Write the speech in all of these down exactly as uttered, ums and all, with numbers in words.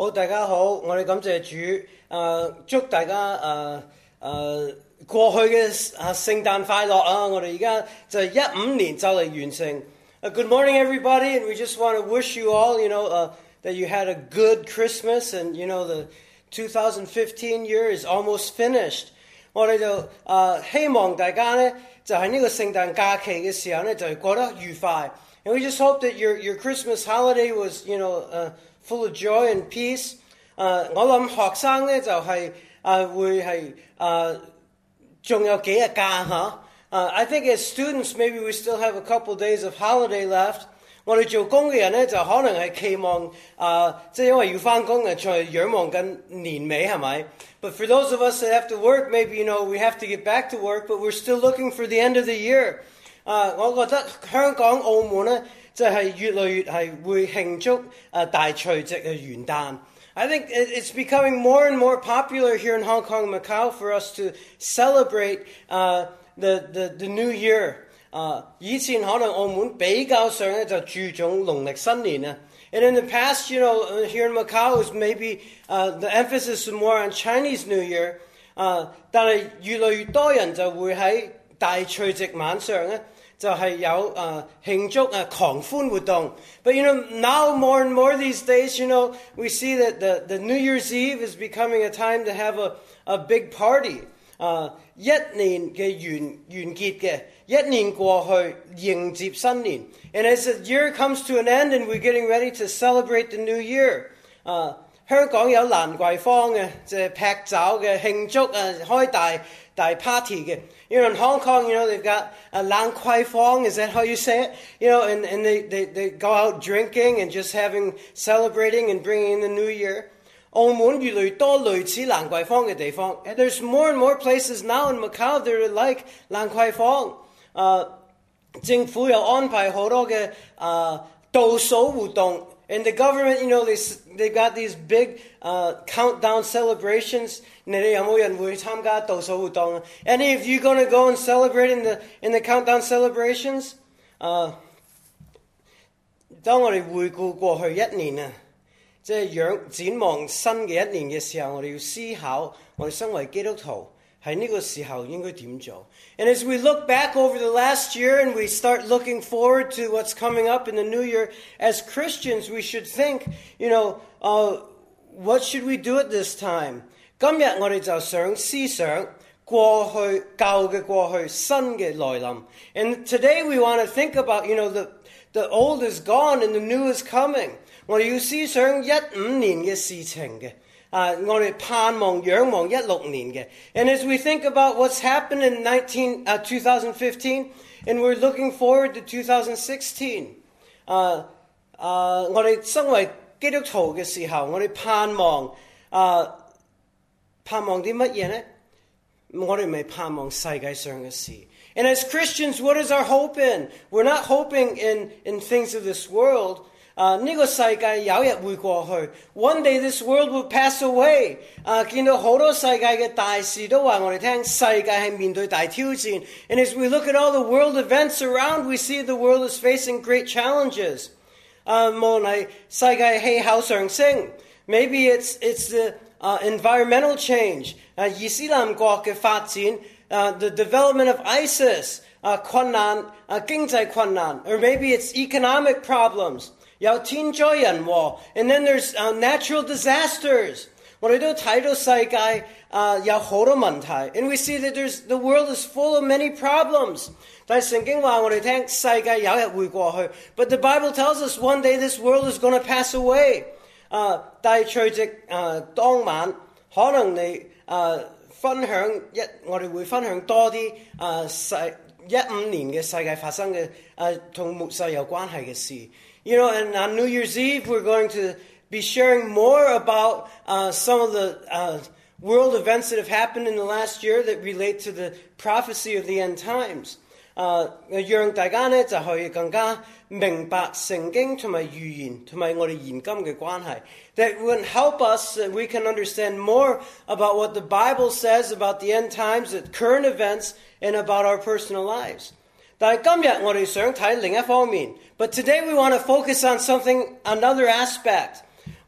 好，大家好，我哋感謝主，誒、呃、祝大家誒誒、呃呃、過去嘅啊聖誕快樂啊！我哋而家就係一五年就嚟完成。Uh, good morning, everybody, and we just want to wish you all, you know, uh, that you had a good Christmas, and you know the two thousand fifteen year is almost finished. 我哋就誒、呃、希望大家咧就喺呢個聖誕假期嘅時候咧就過得愉快。And we just hope that your your Christmas holiday was, you know, uh, full of joy and peace. 誒、uh, 我諗學生咧就係、是、誒、uh, 會係誒仲有幾日假嚇。Uh, I think as students, maybe we still have a couple days of holiday left. 我哋做工嘅人咧就可能係期望誒，即係因為要返工嘅，仲係仰望緊年尾係咪？ But for those of us that have to work, maybe you know we have to get back to work, but we're still looking for the end of the year. 誒，我覺得香港、澳門咧，就係越嚟越係會慶祝誒大除夕嘅元旦。I think it's becoming more and more popular here in Hong Kong and Macau for us to celebrate uh, the, the, the New Year. Uh, 以前可能澳門比較上咧就注重農曆新年啊。And in the past, you know, here in Macau, was maybe uh, the emphasis was more on Chinese New Year. Uh, 但係越嚟越多人就會喺大除夕晚上咧，就係有誒慶祝誒狂歡活動。But you know, now more and more these days, you know, we see that the, the New Year's Eve is becoming a time to have a, a big party. 誒一年嘅完完結嘅，一年過去迎接新年。And as the year comes to an end and we're getting ready to celebrate the new year, 誒香港有蘭桂坊嘅，即係劈酒嘅慶祝誒開大大 party 嘅。You know, in Hong Kong, you know, they've got a Lang Kwai Fong, is that how you say it? You know, and, and they, they, they go out drinking and just having, celebrating and bringing in the new year. 澳門越嚟越多類似蘭桂坊嘅地方。And there's more and more places now in Macau that are like 蘭桂坊。Uh, 政府有安排好多嘅uh, 倒數活動。And the government, you know, they, they got these big uh, countdown celebrations. 你哋有冇人會參加倒數活動啊？ Any of you going to go and celebrate in the, in the countdown celebrations? Uh, 當我哋回顧過去一年啊，即係仰展望新嘅一年嘅時候，我哋要思考我哋身為基督徒喺呢個時候應該點做。And as we look back over the last year and we start looking forward to what's coming up in the new year, as Christians we should think, you know, uh, what should we do at this time? 今日我哋就想思想過去舊嘅過去，新嘅來臨。And today we want to think about, you know, the, the old is gone and the new is coming. 我哋要思想一五年嘅事情嘅，啊，我哋盼望仰望一六年嘅。And as we think about what's happened in nineteen, uh, twenty fifteen, and we're looking forward to twenty sixteen, 啊啊，我哋身為基督徒嘅時候，我哋盼望啊，盼望啲乜嘢呢？我哋咪盼望世界上嘅事。And as Christians, what is our hope in? We're not hoping in, in things of this world. 啊！呢個世界有日會過去。One day this world will pass away。啊！見到好多世界嘅大事都話我哋聽，世界係面對大挑戰。And as we look at all the world events around, we see the world is facing great challenges。啊！無論係世界氣候上升 ，maybe it's it's the uh, environmental change。啊！伊斯蘭國嘅發展，啊 the development of ISIS， 啊困難，啊經濟困難 ，or maybe it's economic problems。有天災人禍 and then there's uh, natural disasters. 我哋都睇到世界啊、uh, 有好多問題 and we see that there's the world is full of many problems. 但係聖經話我哋聽世界有日會過去 but the Bible tells us one day this world is going to pass away. 啊、uh, 大除夕啊、uh, 當晚可能你啊、uh, 分享一我哋會分享多啲啊世一五年嘅世界發生嘅啊同末世有關係嘅事。You know, and on New Year's Eve, we're going to be sharing more about uh, some of the uh, world events that have happened in the last year that relate to the prophecy of the end times. 啊，讓大家呢就可以更加明白聖經同埋預言同埋我哋現今嘅關係。That will help us that we can understand more about what the Bible says about the end times, the current events, and about our personal lives. 但係今日我哋想睇另一方面 but today we want to focus on something, another aspect.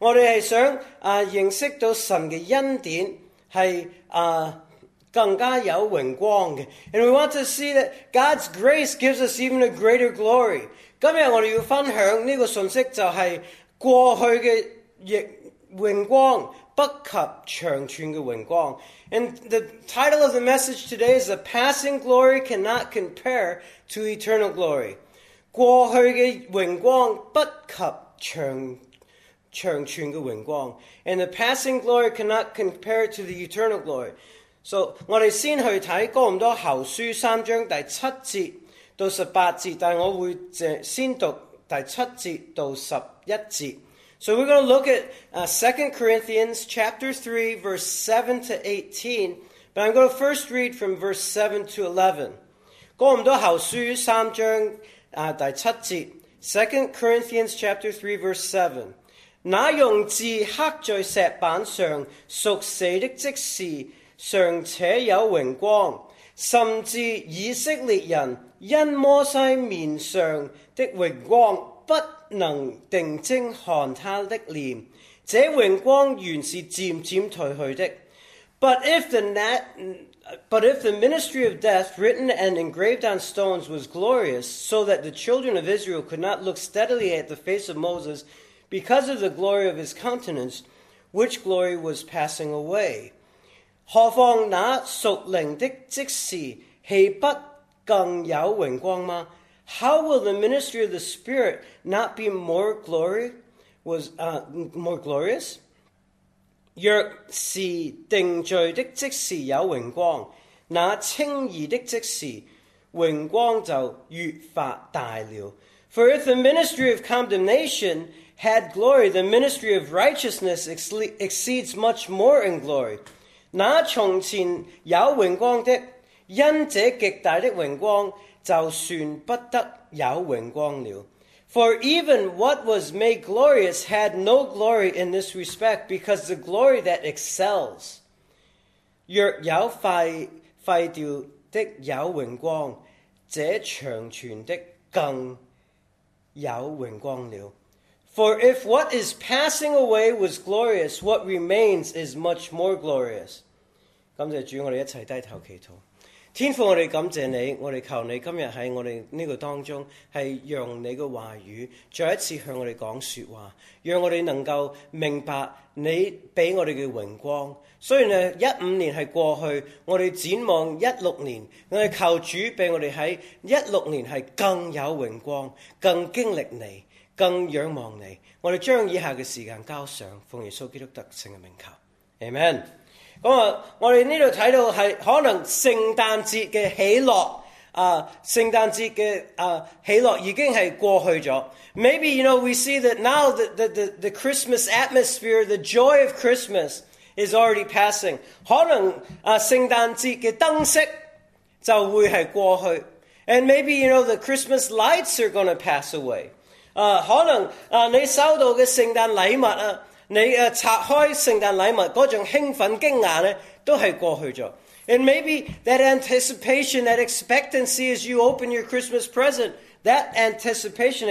我哋係想啊認識到神嘅恩典係啊更加有榮光嘅。And we want to see that God's grace gives us even a greater glory. 今日我哋要分享呢個信息就係過去嘅榮光不及長存嘅榮光。And the title of the message today is The Passing Glory Cannot Compare to Eternal Glory. 過去嘅榮光不及長長存嘅榮光。And the passing glory cannot compare to the eternal glory. So 我哋先去睇哥林多後書三章第七節到十八節，但我會先讀第七節到十一節。So we're going to look at uh, Second Corinthians chapter three, verse seven to eighteen. But I'm going to first read from verse seven to eleven. 哥林多後書三章啊第七節 Second Corinthians chapter three, verse seven. 那用字刻在石板上屬死的職事尚且有榮光，甚至以色列人因摩西面上的榮光不能定睛看他的臉，這榮光原是漸漸退去的。But if the nat, but if the ministry of death written and engraved on stones was glorious, so that the children of Israel could not look steadily at the face of Moses because of the glory of his countenance, which glory was passing away. 何況那屬靈的職事，豈不更有榮光嗎？ How will the ministry of the Spirit not be more glory? Was uh, more glorious? 若是定罪的職事有榮光，那稱義的職事榮光就越發大了。For if the ministry of condemnation had glory, the ministry of righteousness exceeds much more in glory. 那從前有榮光的，因這極大的榮光，就算不得有榮光了。For even what was made glorious had no glory in this respect, because the glory that excels. 若有廢廢掉的有榮光，這長存的更有榮光了。For if what is passing away was glorious, what remains is much more glorious. 感謝主，我哋一齊低頭祈禱。天父，我哋感謝你，我哋求你今日喺我哋呢個當中，係讓你嘅話語再一次向我哋講說話，讓我哋能夠明白你俾我哋嘅榮光。雖然咧一五年係過去，我哋展望一六年，我哋求主俾我哋喺一六年係更有榮光，更經歷你，更仰望你。我哋將以下嘅時間交上，奉耶穌基督得勝嘅名求 ，Amen。咁啊，我哋呢度睇到係可能聖誕節嘅喜樂啊，聖誕節嘅啊喜樂已經係過去咗。Maybe you know we see that now the the the the Christmas atmosphere, the joy of Christmas is already passing. 可能啊聖誕節嘅燈飾就會係過去。And maybe you know the Christmas lights are going to pass away. 啊，可能啊你收到嘅聖誕禮物啊。你誒拆開聖誕禮物嗰種興奮驚訝咧，都係過去咗。And maybe that anticipation, that expectancy as you open your Christmas present, that anticipation,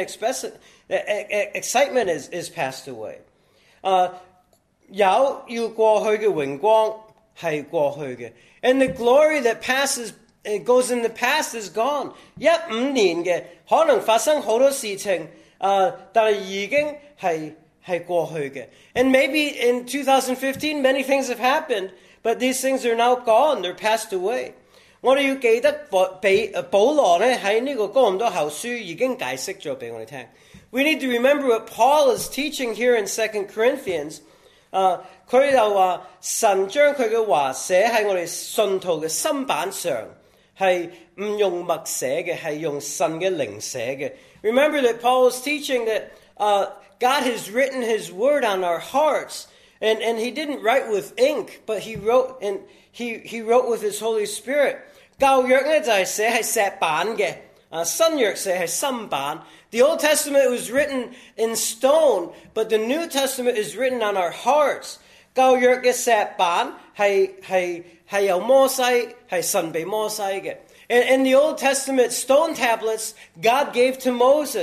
excitement is is passed away. 誒有要過去嘅榮光係過去嘅 ，and the glory that passes it goes in the past is gone. 一五年嘅可能發生好多事情，誒但係已經係。係過去嘅 And maybe in twenty fifteen many things have happened, but these things are now gone, they're passed away. 我哋要記得俾保羅咧喺呢個哥林多後書已經解釋咗俾我哋聽。We need to remember what Paul is teaching here in Second Corinthians. 啊，佢就話神將佢嘅話寫喺我哋信徒嘅心板上，係唔用墨寫嘅，係用神嘅靈寫嘅。Remember that Paul is teaching that uh, God has written his word on our hearts, and, and he didn't write with ink, but he wrote and he, he wrote with his Holy Spirit. 舊約咧就係寫喺石板嘅，啊新約寫係心板。The Old Testament was written in stone, but the New Testament is written on our hearts. 舊約嘅石板係係係由摩西係神俾摩西嘅。And in the Old Testament stone tablets, God gave to Moses.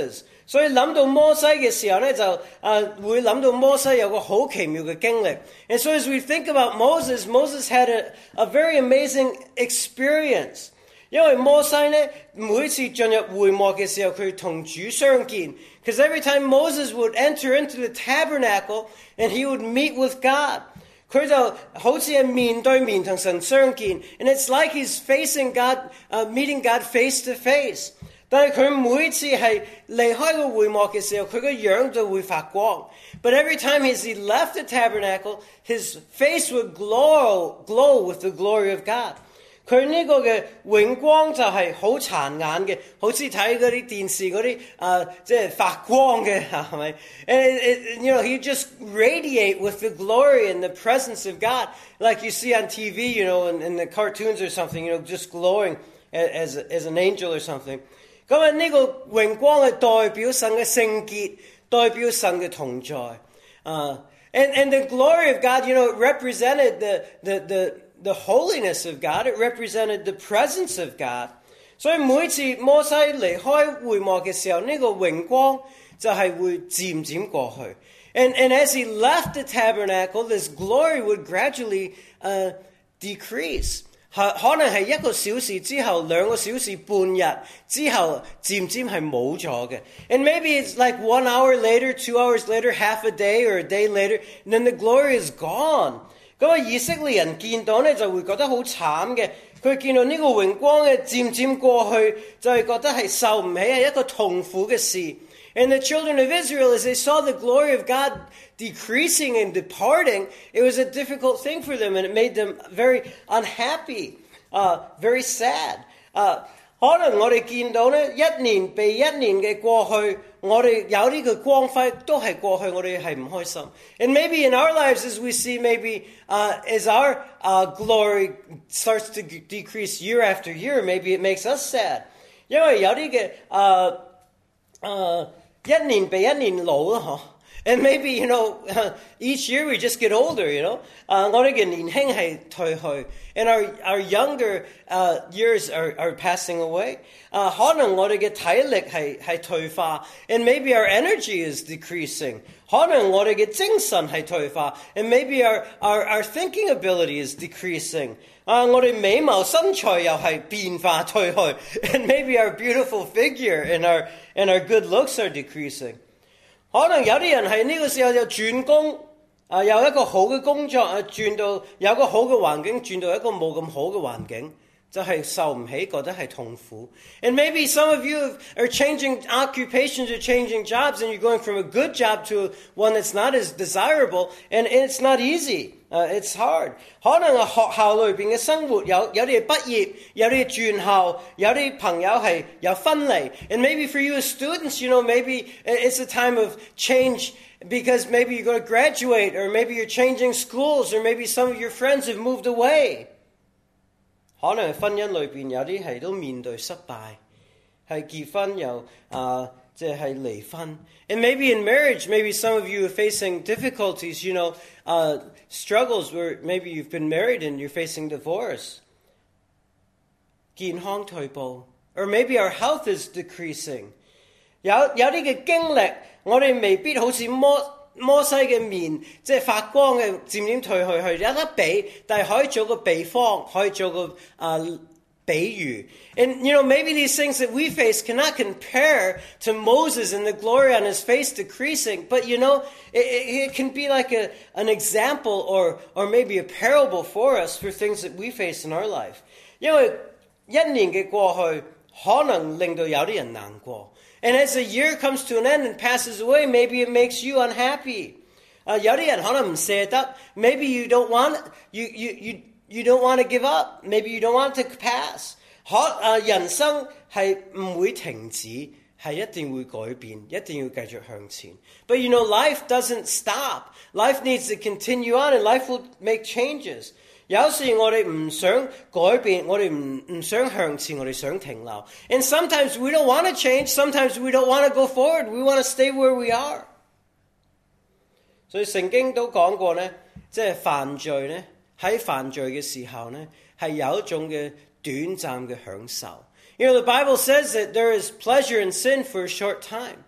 所以諗到摩西嘅時候咧，就啊會諗到摩西有個好奇妙嘅經歷。And so as we think about Moses, Moses had a, a very amazing experience. 因為摩西咧每次進入會幕嘅時候，佢同主相見。Because every time Moses would enter into the tabernacle and he would meet with God, 佢就好似係面對面同神相見。And it's like he's facing God, uh, meeting God face to face. 但係佢每次係離開個會幕嘅時候，佢個樣就會發光。But every time as he left the tabernacle, his face would glow, glow with the glory of God. 佢呢個嘅榮光就係好殘眼嘅，好似睇嗰啲電視嗰啲啊，即係發光嘅，係咪？ And it, it, you know, he just radiate with the glory and the presence of God, like you see on T V, you know, in, in the cartoons or something, you know, just glowing as as an angel or something. 咁啊，呢個榮光係代表神嘅聖潔，代表神嘅同在。Uh, and and the glory of God, you know, it represented the the the the holiness of God. It represented the presence of God. 所以每次摩西離開會幕嘅時候，呢個榮光就係會漸漸過去。And and as he left the tabernacle, this glory would gradually uh, decrease. 可能係一個小時之後，兩個小時半日之後，漸漸係冇咗嘅。And maybe it's like one hour later, two hours later, half a day or a day later, and then the glory is gone. 咁啊，以色列人見到咧就會覺得好慘嘅。佢見到呢個榮光嘅漸漸過去，就係覺得係受唔起，係一個痛苦嘅事。And the children of Israel, as they saw the glory of God decreasing and departing, it was a difficult thing for them, and it made them very unhappy, uh, very sad. Uh, 可能我哋見到咧，一年比一年嘅過去，我哋有呢個光輝都係過去，我哋係唔開心。And maybe in our lives, as we see, maybe uh, as our uh, glory starts to decrease year after year, maybe it makes us sad. 因為有啲嘅誒誒一年比一年老啦，嗬。And maybe, you know, uh, each year we just get older, you know. Uh, 我哋嘅年輕係退去 and our, our younger uh, years are, are passing away. Uh, 可能我哋嘅體力係係退化 and maybe our energy is decreasing. 可能我哋嘅精神係退化 and maybe our, our, our thinking ability is decreasing. Uh, 我哋美貌身材又係變化退去 and maybe our beautiful figure and our, and our good looks are decreasing. 可能有啲人係呢個時候就轉工，啊有一個好嘅工作，啊轉到有個好嘅環境，轉到一個冇咁好嘅環境，就係受唔起，覺得係痛苦。And maybe some of you are changing occupations or changing jobs, and you're going from a good job to one that's not as desirable, and it's not easy. Uh, it's hard. 可能係學校裏邊嘅生活有有啲係畢業，有啲係轉校，有啲朋友係有分離。And maybe for you as students, you know, maybe it's a time of change because maybe you're going to graduate, or maybe you're changing schools, or maybe some of your friends have moved away. 可能係婚姻裏邊有啲係都面對失敗，係結婚又啊。即係離婚。And maybe in marriage, maybe some of you are facing difficulties, you know, uh, struggles where maybe you've been married and you're facing divorce. 健康退步 or maybe our health is decreasing. 有有啲嘅經歷，我哋未必好似摩摩西嘅面，即係發光嘅漸漸退去去，有得比，但係可以做個比方，可以做個啊。Uh, And, you know, maybe these things that we face cannot compare to Moses and the glory on his face decreasing. But, you know, it, it can be like a, an example or, or maybe a parable for us for things that we face in our life. 因為一年嘅過去，可能令到有啲人難過。And as a year comes to an end and passes away, maybe it makes you unhappy. 啊，有啲人可能唔捨得。Maybe you don't want, you, you, you, You don't want to give up. Maybe you don't want to pass. 可啊，人生係唔會停止，係一定會改變，一定要繼續向前。But you know, life doesn't stop. Life needs to continue on, and life will make changes. 有時我哋唔想改變，我哋唔唔想向前，我哋想停留。And sometimes we don't want to change. Sometimes we don't want to go forward. We want to stay where we are. 所以聖經都講過咧，即係犯罪咧。喺犯罪嘅時候呢，係有一種嘅短暫嘅享受。You know, the Bible says that there is pleasure in sin for a short time.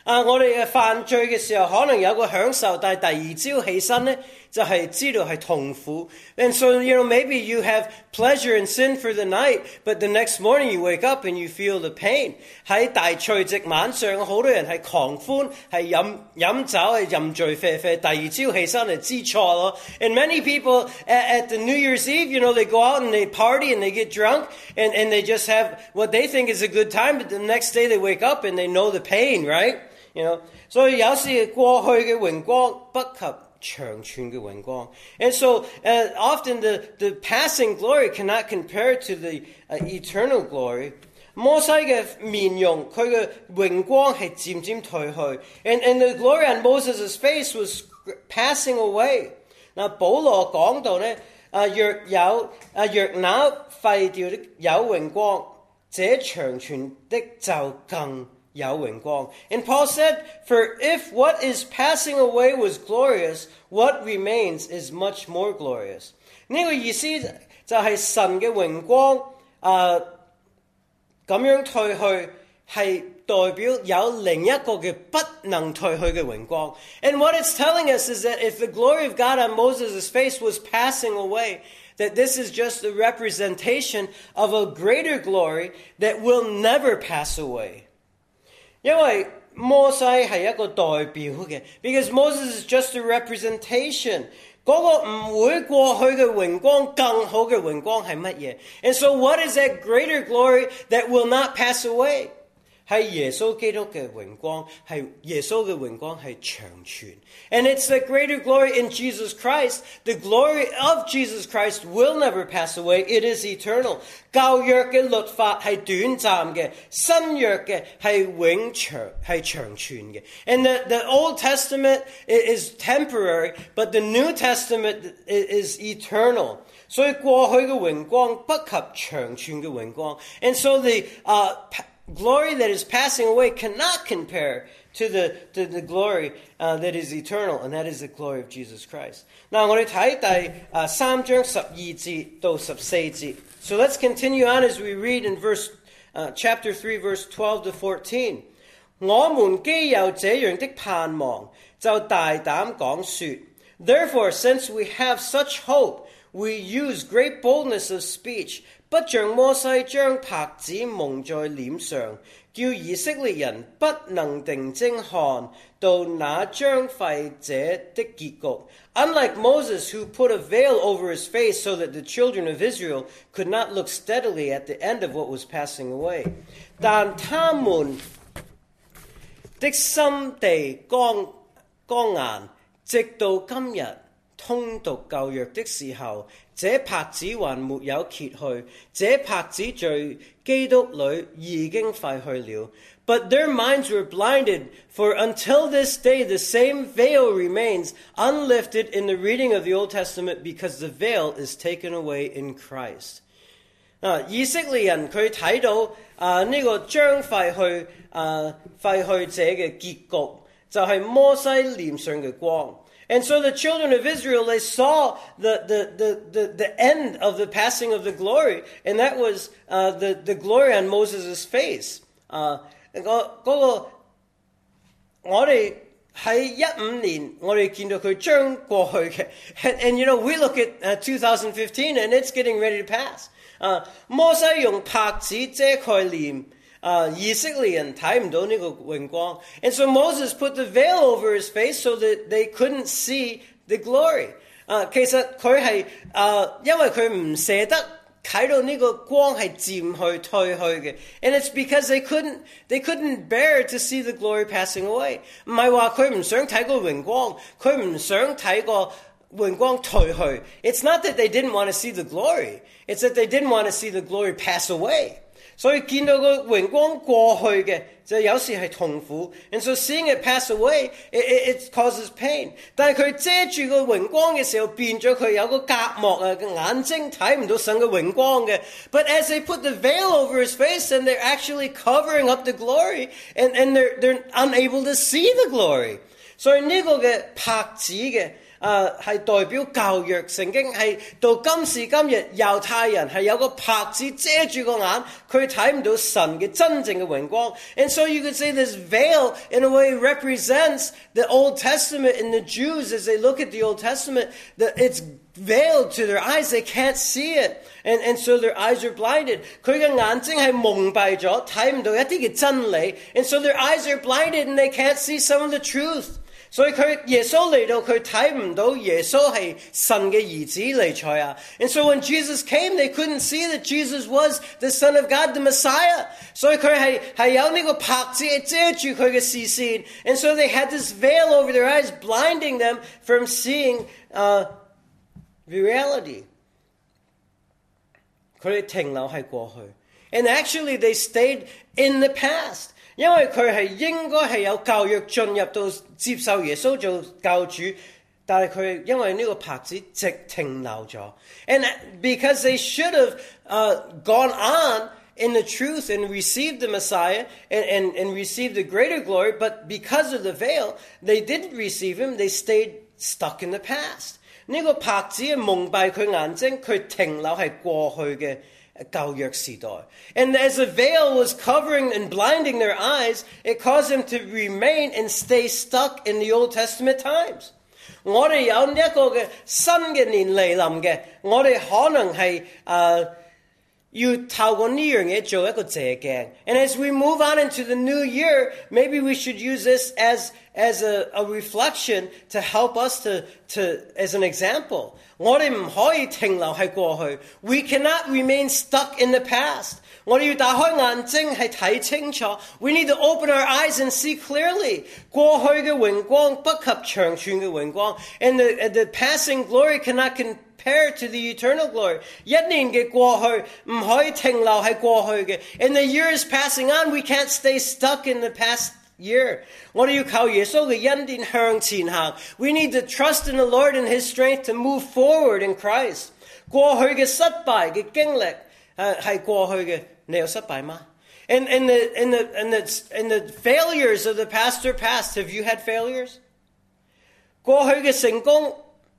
啊，我哋嘅犯罪嘅時候可能有個享受，但係第二朝起身呢，就係知道係痛苦。And so, you know, maybe you have pleasure in sin for the night, but the next morning you wake up and you feel the pain. 喺大除夕晚上，好多人係狂歡，係飲飲酒，係飲醉啡啡。第二朝起身就知錯咯。And many people at, at the New Year's Eve, you know, they go out and they party and they get drunk and, and they just have what they think is a good time, but the next day they wake up and they know the pain, right? You know, 所以有時過去嘅榮光不及長存嘅榮光。And so uh, often the, the passing glory cannot compare to the uh, eternal glory. 摩西嘅面容，佢嘅榮光係漸漸退去。And, and the glory on Moses' face was passing away. 嗱，保羅講到呢，啊若有啊若那廢掉的有榮光，這長存的就更有榮光。And Paul said, for if what is passing away was glorious, what remains is much more glorious. 呢個意思就係神嘅榮光啊咁樣退去，係代表有另一個嘅不能退去嘅榮光。And what it's telling us is that if the glory of God on Moses' face was passing away, that this is just a representation of a greater glory that will never pass away. 因為摩西係一個代表嘅 because Moses is just a representation. 嗰個唔會過去嘅榮光，更好嘅榮光係乜嘢？ And so what is that greater glory that will not pass away? 係耶穌基督嘅榮光，係耶穌嘅榮光係長存。And it's the greater glory in Jesus Christ. The glory of Jesus Christ will never pass away. It is eternal. 舊約嘅律法係短暫嘅，新約嘅係永長係長存嘅。And the, the Old Testament is temporary, but the New Testament is eternal. 所以過去嘅榮光不及長存嘅榮光。And so the uh, glory that is passing away cannot compare to the, to the glory uh, that is eternal, and that is the glory of Jesus Christ. Now, 我哋睇第uh, 三章十二節到十四節. So let's continue on as we read in verse uh, chapter three, verse twelve to fourteen. 我們既有這樣的盼望，就大膽講說. Therefore, since we have such hope, we use great boldness of speech. 不像摩西將帕子蒙在臉上，叫以色列人不能定睛看到那將廢者的結局。Unlike Moses, who put a veil over his face so that the children of Israel could not look steadily at the end of what was passing away. 但他們的心地剛剛硬，直到今日。通讀舊約的時候，這帕子還沒有揭去，這帕子在基督裏已經廢去了。But their minds were blinded, for until this day the same veil remains unlifted in the reading of the Old Testament because the veil is taken away in Christ. 啊，以色列人佢睇到啊呢個將廢去啊廢去者嘅結局，就係摩西臉上嘅光。And so the children of Israel, they saw the, the, the, the, the end of the passing of the glory, and that was uh, the, the glory on Moses' face. Uh, 嗰個我哋喺一五年，我哋見到佢將過去嘅 and, and you know, we look at uh, two thousand fifteen and it's getting ready to pass. Uh, 摩西用帕子遮蓋臉。Uh, 以色列人睇唔到呢個榮光. And so Moses put the veil over his face so that they couldn't see the glory. Uh, 其實佢係uh, 因為佢唔捨得睇到呢個光係漸去退去嘅. And it's because they couldn't, they couldn't bear to see the glory passing away. 唔係話佢唔想睇個榮光，佢唔想睇個榮光退去. It's not that they didn't want to see the glory. It's that they didn't want to see the glory pass away. 所以見到個榮光過去嘅，就有時係痛苦。And so seeing it pass away, it, it, it causes pain. 但係佢遮住個榮光嘅時候，變咗佢有個隔膜啊，個眼睛睇唔到神嘅榮光嘅。But as they put the veil over his face, and they're actually covering up the glory, and, and they're, they're unable to see the glory. 所以呢個嘅帕子嘅啊係代表舊約聖經，係到今時今日猶太人係有個帕子遮住個眼，佢睇唔到神嘅真正嘅榮光。And so you could say this veil in a way represents the Old Testament and the Jews as they look at the Old Testament, that it's veiled to their eyes, they can't see it. And, and so their eyes are blinded. 佢嘅眼睛係蒙蔽咗，睇唔到一啲嘅真理。And so their eyes are blinded and they can't see some of the truth. 所以佢耶穌嚟到，佢睇唔到耶穌係神嘅兒子彌賽亞。And so when Jesus came, they couldn't see that Jesus was the Son of God, the Messiah. 所以佢係係有呢個帕子遮住佢嘅視線。And so they had this veil over their eyes, blinding them from seeing uh, reality. 佢哋停留喺過去。And actually they stayed in the past. 因為佢係應該係有教育進入到接受耶穌做教主，但係佢因為呢個帕子直停留咗。And because they should have uh, gone on in the truth and received the Messiah and, and, and received the greater glory, but because of the veil, they didn't receive him, they stayed stuck in the past. 呢個帕子係蒙蔽佢眼睛，佢停留係過去嘅舊約時代。And as the veil was covering and blinding their eyes, it caused them to remain and stay stuck in the Old Testament times. 我哋有呢一個嘅新嘅年嚟臨嘅，我哋可能係誒要透過呢樣嘢做一個借鏡。And as we move on into the new year, maybe we should use this as as a, a reflection to help us to to as an example. 我哋唔可以停留喺過去。We cannot remain stuck in the past. 我哋要打開眼睛係睇清楚。We need to open our eyes and see clearly. 過去嘅榮光不及長存嘅榮光。And the, the passing glory cannot compare to the eternal glory. 一年嘅過去唔可以停留喺過去嘅。And the year is passing on. We can't stay stuck in the past year. 我哋要靠耶穌嘅恩典向前行。We need to trust in the Lord and His strength to move forward in Christ. 過去嘅失敗嘅經歷誒係過去嘅，你有失敗嗎？ And and the and the and the and the failures of the past are past. Have you had failures? 過去嘅成功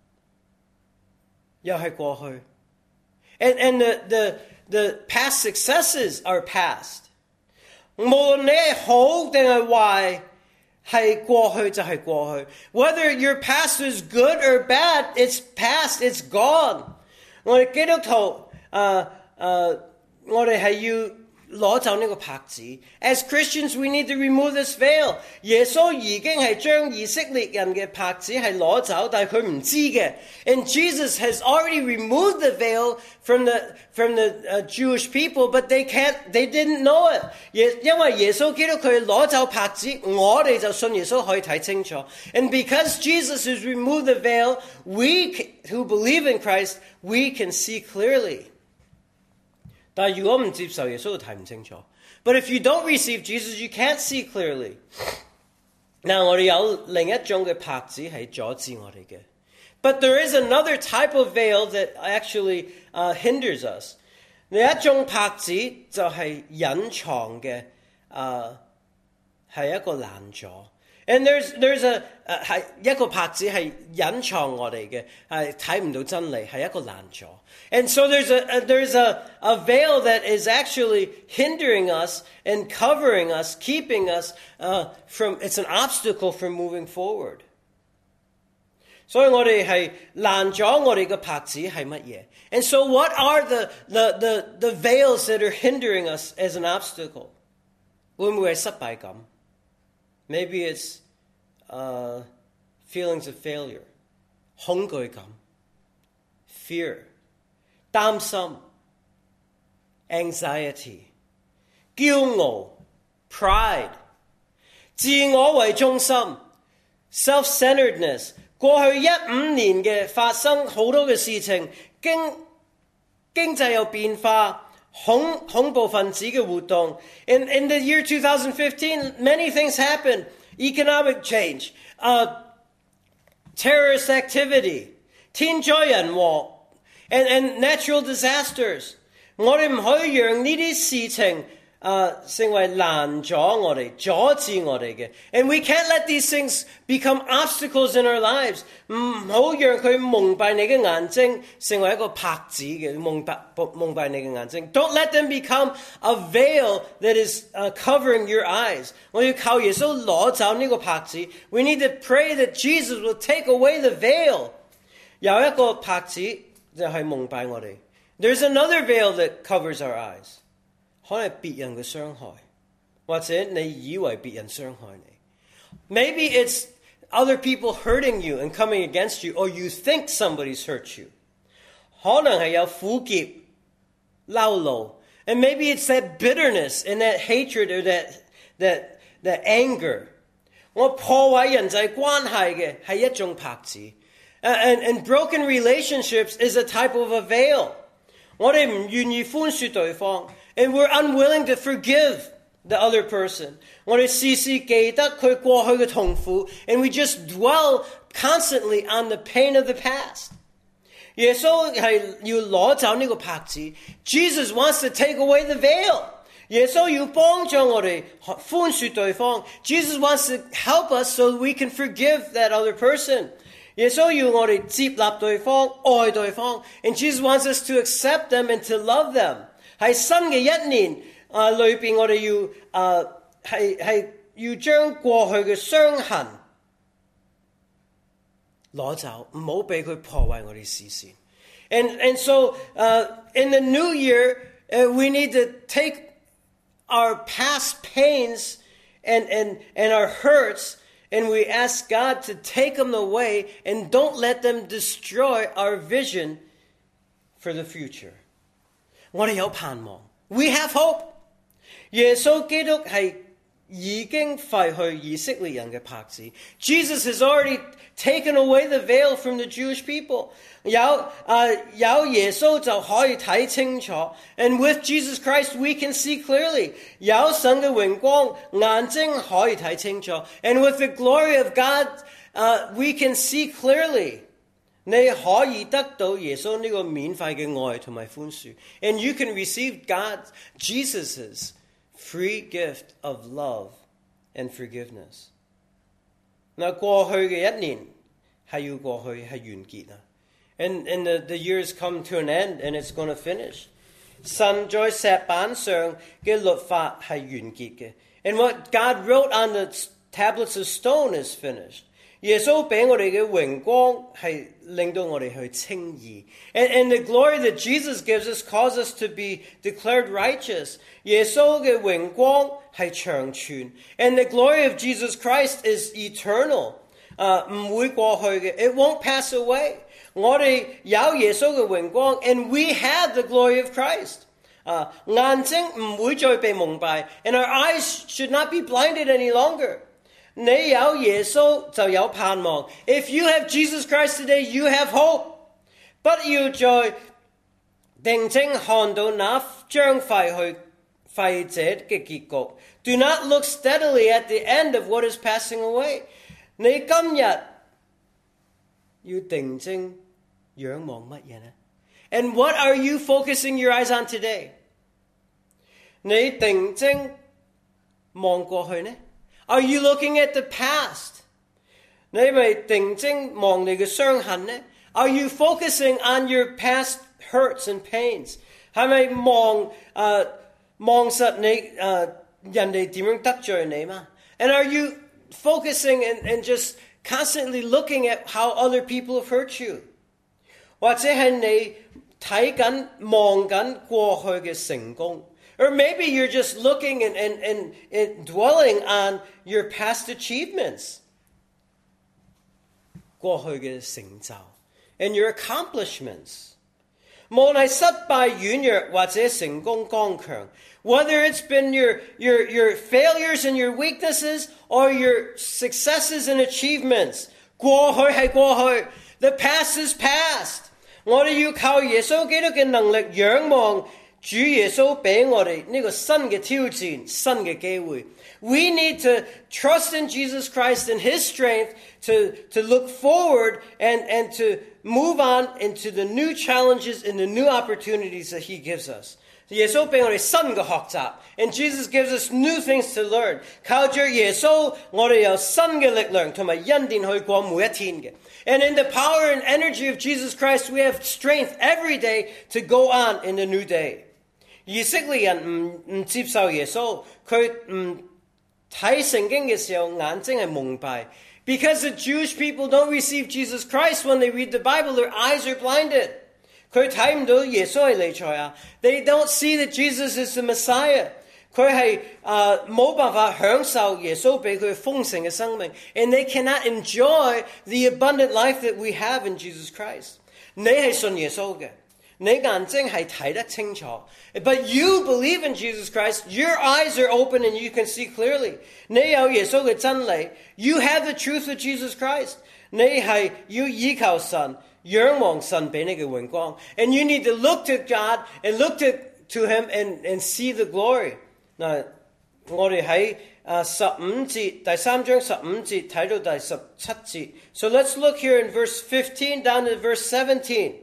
又係過去。And and the the the past successes are past. 無論你係好定係壞，係過去就係過去。Whether your past is good or bad, it's past, it's gone. 我哋基督徒，誒誒，我哋係要攞走呢個帕子。As Christians, we need to remove this veil. 耶穌已經係將以色列人嘅帕子係攞走，但係佢唔知嘅。And Jesus has already removed the veil from the from the uh, Jewish people, but they can't, they didn't know it. 因為耶穌基督佢攞走帕子，我哋就信耶穌可以睇清楚。And because Jesus has removed the veil, we who believe in Christ, we can see clearly. 但係如果唔接受耶穌，就睇唔清楚。But if you don't receive Jesus, you can't see clearly. 嗱，我哋有另一種嘅帕子係阻止我哋嘅。But there is another type of veil that actually uh, hinders us. 另一種帕子就係隱藏嘅，誒係一個攔阻。And there's there's a 誒係一個帕子係隱藏我哋嘅，係睇唔到真理，係一個攔阻。And so there's a, a there's a, a veil that is actually hindering us and covering us, keeping us uh, from, it's an obstacle from moving forward. 所以我哋係攔阻我哋嘅帕子係乜嘢？ And so what are the, the, the, the veils that are hindering us as an obstacle? 會唔會係失敗感？ Maybe it's uh, feelings of failure, 恐懼感 fear, 擔心 anxiety, 驕傲 pride, 自我為中心 self-centeredness. 過去一五年嘅發生好多嘅事情，經經濟有變化，恐恐怖分子嘅活動。In in the year twenty fifteen, many things happened. Economic change, uh, terrorist activity, 天災人禍 and and natural disasters. 我哋唔可以讓呢啲事情啊成為攔阻我哋、阻止我哋嘅。And we can't let these things become obstacles in our lives. 唔好讓佢蒙蔽你嘅眼睛，成為一個拍子嘅蒙蔽蒙蔽你嘅眼睛。Don't let them become a veil that is uh, covering your eyes. 我要靠耶穌攞走呢個拍子。We need to pray that Jesus will take away the veil. 有一個拍子就係蒙蔽我哋。There's another veil that covers our eyes. 可能係別人嘅傷害，或者你以為別人傷害你。Maybe it's other people hurting you and coming against you, or you think somebody's hurt you. 可能係有苦澀、嬲怒 and maybe it's that bitterness and that hatred or that, that, that anger. 我破壞人際關係嘅係一種拍子。And, and broken relationships is a type of a veil. 我哋唔願意寬恕對方。And we're unwilling to forgive the other person. 我哋時時記得佢過去嘅痛苦 and we just dwell constantly on the pain of the past. 耶穌係要攞走呢個拍子。Jesus wants to take away the veil. 耶穌要幫助我哋寬恕對方。Jesus wants to help us so we can forgive that other person. 耶穌要我哋接納對方、愛對方。And Jesus wants us to accept them and to love them. 喺新嘅一年啊裏邊，我哋要啊係係要將過去嘅傷痕攞走，唔好俾佢破壞我哋視線。And and so uh, in the new year, uh, we need to take our past pains and and and our hurts, and we ask God to take them away and don't let them destroy our vision for the future. 我哋有盼望 We have hope. 耶穌基督係已經廢去以色列人嘅拍子。Jesus has already taken away the veil from the Jewish people. 有啊有耶穌就可以睇清楚。And with Jesus Christ we can see clearly. 有神嘅榮光，眼睛可以睇清楚。And with the glory of God, uh, we can see clearly. 你可以得到耶穌呢個免費嘅愛同埋寬恕。And you can receive God, Jesus' free gift of love and forgiveness. 嗱，過去嘅一年係要過去，係完結啊。And, and the, the years come to an end and it's going to finish. 神在石板上嘅律法係完結嘅。And what God wrote on the tablets of stone is finished. 耶穌俾我哋嘅榮光係令到我哋去稱義。And, and the glory that Jesus gives us causes us to be declared righteous. 耶穌嘅榮光係長存。And the glory of Jesus Christ is eternal. 啊，唔會過去嘅。It won't pass away. 我哋有耶穌嘅榮光 and we have the glory of Christ. 啊，眼睛唔會再被蒙蔽 and our eyes should not be blinded any longer. 你有耶穌就有盼望。If you have Jesus Christ today, you have hope. 不要再定睛看到那將廢去廢者嘅結局。Do not look steadily at the end of what is passing away. 你今日要定睛仰望乜嘢呢？ And what are you focusing your eyes on today? 你定睛望過去呢？ Are you looking at the past? 你咪定睛望你嘅傷痕呢？ Are you focusing on your past hurts and pains? 係咪望誒望實你誒、uh, 人哋點樣得罪你嘛？ And are you focusing and, and just constantly looking at how other people have hurt you? 或者係你睇緊望緊過去嘅成功？ Or maybe you're just looking and, and, and, and dwelling on your past achievements. 過去嘅成就 and your accomplishments. 無論係失敗軟弱或者成功剛強 whether it's been your, your, your failures and your weaknesses or your successes and achievements. 過去係過去 The past is past. 我哋要靠耶穌基督嘅能力仰望主耶穌俾我哋呢個新嘅挑戰，新嘅機會。We need to trust in Jesus Christ and His strength to, to look forward and, and to move on into the new challenges and the new opportunities that He gives us. 耶穌俾我哋新嘅學習 and Jesus gives us new things to learn. 靠着耶穌，我哋有新嘅力量同埋恩典去過每一天嘅。And in the power and energy of Jesus Christ, we have strength every day to go on in the new day. 以色列人唔唔接受耶穌，佢唔睇聖經嘅時候眼睛係蒙蔽。Because the Jewish people don't receive Jesus Christ when they read the Bible, their eyes are blinded. 佢睇唔到耶穌係彌賽亞 They don't see that Jesus is the Messiah. 佢係誒冇辦法享受耶穌俾佢豐盛嘅生命 and they cannot enjoy the abundant life that we have in Jesus Christ. 你係信耶穌嘅，你眼睛係睇得清楚 But you believe in Jesus Christ, your eyes are open and you can see clearly. 你有耶穌嘅真理 You have the truth of Jesus Christ. 你係要依靠神仰望神俾你嘅榮光 And you need to look to God and look to, to Him and, and see the glory. 嗱，我哋喺誒十五節第三章十五節睇到第十七節 So let's look here in verse fifteen down to verse seventeen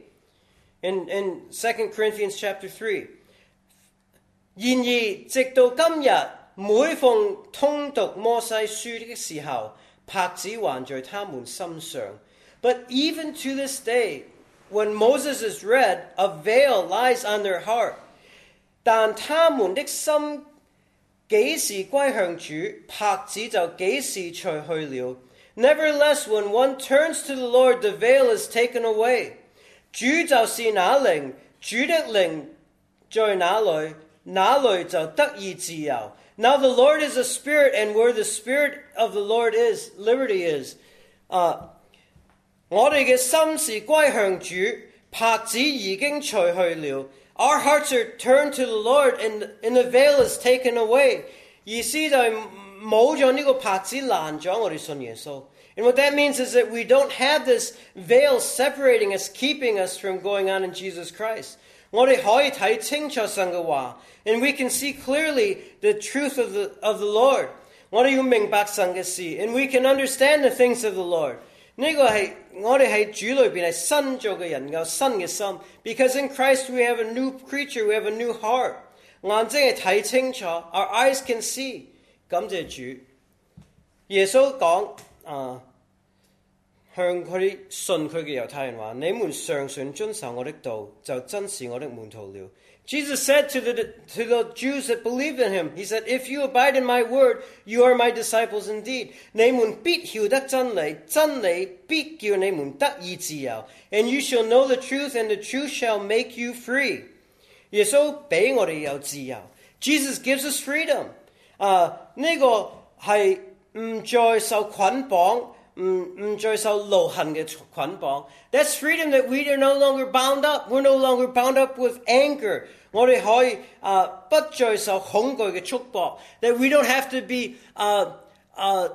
in, in Second Corinthians chapter three. 然而直到今日，每逢通讀摩西書的時候，帕子還在他們心上。But even to this day, when Moses is read, a veil lies on their heart. 但他們的心幾時歸向主，帕子就幾時除去了。Nevertheless, when one turns to the Lord, the veil is taken away. 主就是那靈，主的靈在哪裏，哪裏就得以自由。Now the Lord is a spirit, and where the spirit of the Lord is, liberty is. 啊、uh,我哋嘅心是歸向主，帕子已經除去了。Our hearts are turned to the Lord, and, and the veil is taken away. 意思就係冇咗呢個帕子攔咗我哋信耶穌。And what that means is that we don't have this veil separating us, keeping us from going on in Jesus Christ. 我哋可以睇清楚神嘅話 and we can see clearly the truth of the, of the Lord. 我哋要明白神嘅事 and we can understand the things of the Lord. 呢個係我哋喺主裏邊係新造嘅人，有新嘅心。Because in Christ we have a new creature, we have a new heart. 眼睛係睇清楚 ，our eyes can see。感謝主。耶穌講啊，向佢啲信佢嘅猶太人話：你們常常遵守我的道，就真是我的門徒了。Jesus said to the, to the Jews that believed in him, he said, If you abide in my word, you are my disciples indeed. 你們必曉得真理，真理必叫你們得以自由。And you shall know the truth, and the truth shall make you free. 耶穌俾我哋有自由。Jesus gives us freedom. 啊，呢個係唔再受捆綁。唔唔再受勞恨嘅捆綁 That's freedom that we are no longer bound up. We're no longer bound up with anger. 我哋可以啊、uh, 不再受恐懼嘅束縛 That we don't have to be uh, uh,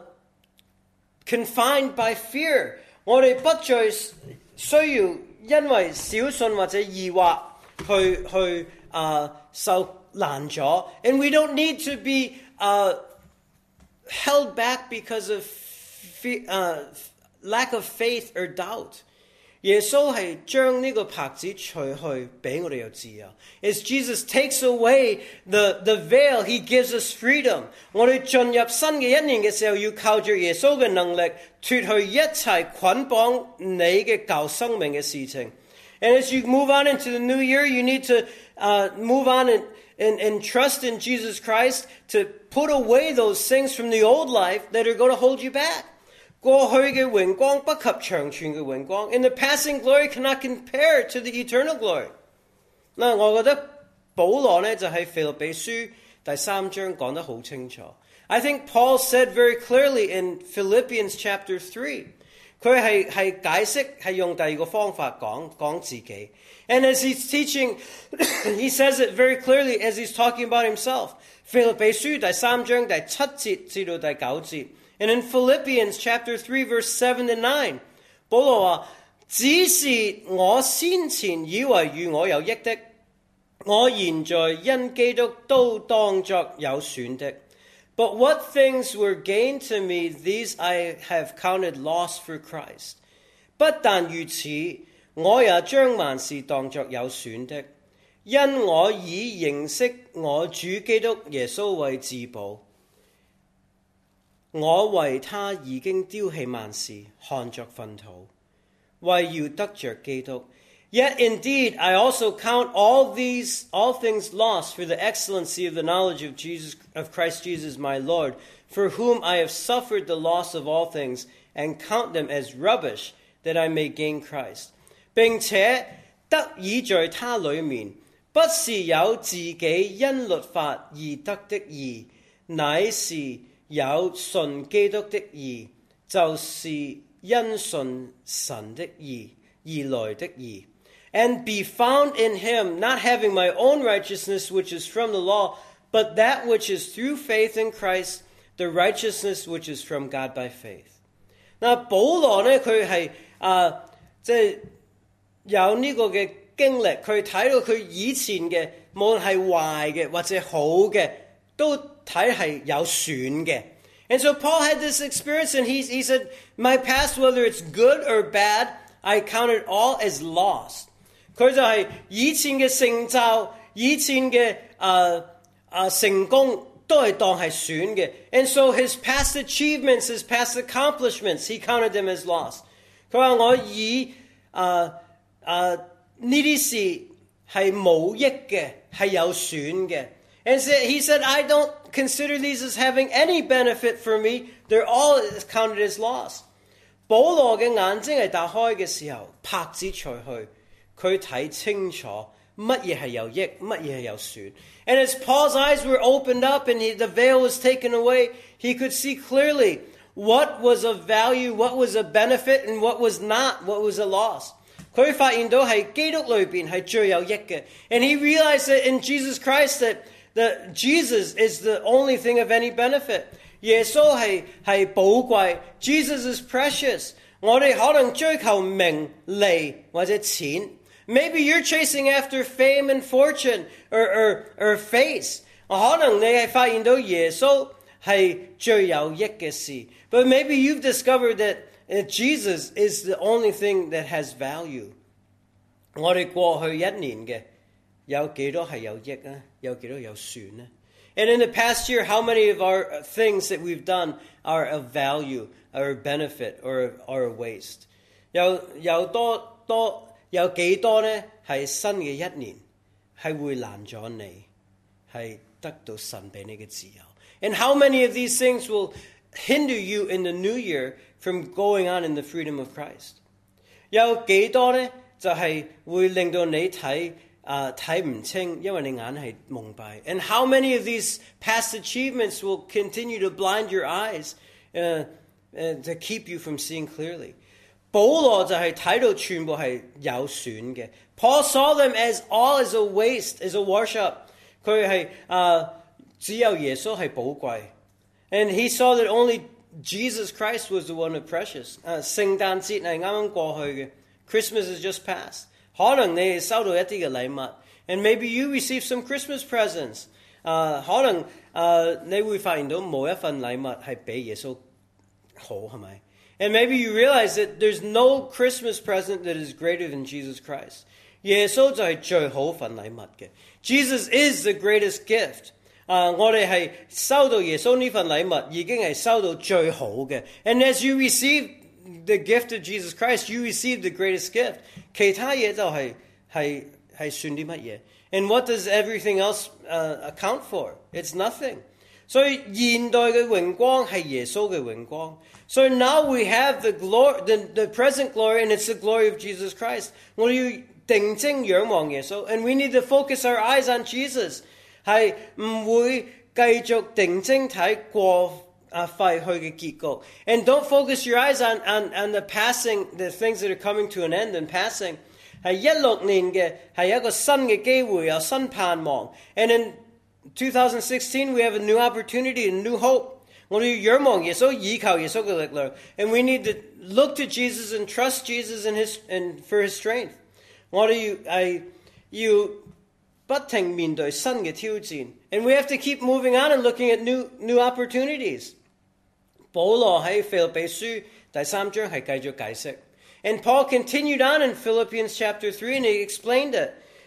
confined by fear. 我哋不再需要因為小信或者疑惑去去啊、uh, 受攔阻 And we don't need to be uh, held back because of Uh, lack of faith or doubt. 耶穌係將呢個帕子除去，俾我哋有自由。As Jesus takes away the, the veil, he gives us freedom. 我哋進入新嘅一年嘅時候，要靠住耶穌嘅能力，脱去一切捆綁你嘅舊生命嘅事情。And as you move on into the new year, you need to uh, move on and, and, and trust in Jesus Christ to put away those things from the old life that are going to hold you back. 過去嘅榮光不及長存嘅榮光 And the passing glory cannot compare to the eternal glory. 嗱，我覺得保羅呢就喺腓立比書第三章講得好清楚。I think Paul said very clearly in Philippians chapter three. 佢係係解釋係用第二個方法講講自己。And as he's teaching, he says it very clearly as he's talking about himself. 腓立比書第三章第七節至到第九節。And in Philippians chapter three, verse seven to nine, 保羅話：只是我先前以為與我有益的，我現在因基督都當作有損的。But what things were gained to me, these I have counted loss for Christ. 不但如此，我也將萬事當作有損的， 因我已認識我主基督耶穌為至寶，我為他已經丟棄萬事，看作糞土，為要得着基督。Yet indeed I also count all these all things lost for the excellency of the knowledge of Jesus of Christ Jesus my Lord, for whom I have suffered the loss of all things, and count them as rubbish, that I may gain Christ. 並且得以在他裏面，不是有自己因律法而得的義，乃是有信基督的義，就是因信神的義而來的義。And be found in him, not having my own righteousness which is from the law, but that which is through faith in Christ, the righteousness which is from God by faith. 嗱，保羅呢，佢係啊，即係有呢個嘅經歷，佢睇到佢以前嘅，無論係壞嘅或者好嘅，都睇係有損嘅。And so Paul had this experience, and he he said, my past, whether it's good or bad, I count it all as lost. 佢就係以前嘅成就，以前嘅誒誒成功，都係當係損嘅。And so his past achievements, his past accomplishments, he counted them as lost. 佢話我以誒誒呢啲事係冇益嘅，係有損嘅。And he said, I don't consider these as having any benefit for me. They're all counted as lost. 保羅嘅眼睛係打開嘅時候，拍子除去。佢睇清楚乜嘢係有益，乜嘢係有損。And as Paul's eyes were opened up and he, the veil was taken away, he could see clearly what was of value, what was a benefit, and what was not, what was a loss. 佢發現到係基督裏邊係最有益嘅。And he realized that in Jesus Christ that, that Jesus is the only thing of any benefit. 耶穌係係寶貴 Jesus is precious. 我哋可能追求名利或者錢。Maybe you're chasing after fame and fortune or, or, or face. 可能你係發現到耶穌係最有益嘅事。But maybe you've discovered that Jesus is the only thing that has value. 我哋過去一年嘅有幾多係有益啊？有幾多有損呢？ And in the past year, how many of our things that we've done are of value, or a benefit, or, or a waste? 有有多多有幾多呢？係新嘅一年係會攔咗你，係得到神俾你嘅自由。And how many of these things will hinder you in the new year from going on in the freedom of Christ? 有幾多呢？就係會令到你睇啊睇唔清，因為你眼係蒙蔽。And how many of these past achievements will continue to blind your eyes, uh, uh, to keep you from seeing clearly? 保羅就係睇到全部係有損嘅。Paul saw them as all as a waste, as a wash up. 佢係啊只有耶穌係寶貴。And he saw that only Jesus Christ was the one who precious. 啊，聖誕節係啱啱過去嘅。Christmas is just past. 可能你收到一啲嘅禮物 and maybe you receive some Christmas presents. 啊，可能啊你會發現到冇一份禮物係比耶穌好，係咪？ And maybe you realize that there's no Christmas present that is greater than Jesus Christ. 耶穌就係最好份禮物嘅。Jesus is the greatest gift. 啊，我哋係收到耶穌呢份禮物已經係收到最好嘅。And as you receive the gift of Jesus Christ, you receive the greatest gift. 其他嘢就係係係算啲乜嘢？ And what does everything else uh, account for? It's nothing. 所以現代嘅榮光係耶穌嘅榮光。So now we have the glory, the, the present glory, and it's the glory of Jesus Christ. 我哋要定睛仰望耶穌 and we need to focus our eyes on Jesus. 係唔會繼續定睛睇過啊廢去嘅結局。And don't focus your eyes on, on, on the passing, the things that are coming to an end and passing. 係一六年嘅係一個新嘅機會，有新盼望。And in twenty sixteen we have a new opportunity, a new hope. 我哋要仰望耶穌，倚靠耶穌嘅力量。And we need to look to Jesus and trust Jesus and his, and for his strength. 我哋要係要不停面對新嘅挑戰。And we have to keep moving on and looking at new, new opportunities. 保羅喺腓立比書第三章係繼續解釋。And Paul continued on in Philippians chapter three and he explained it.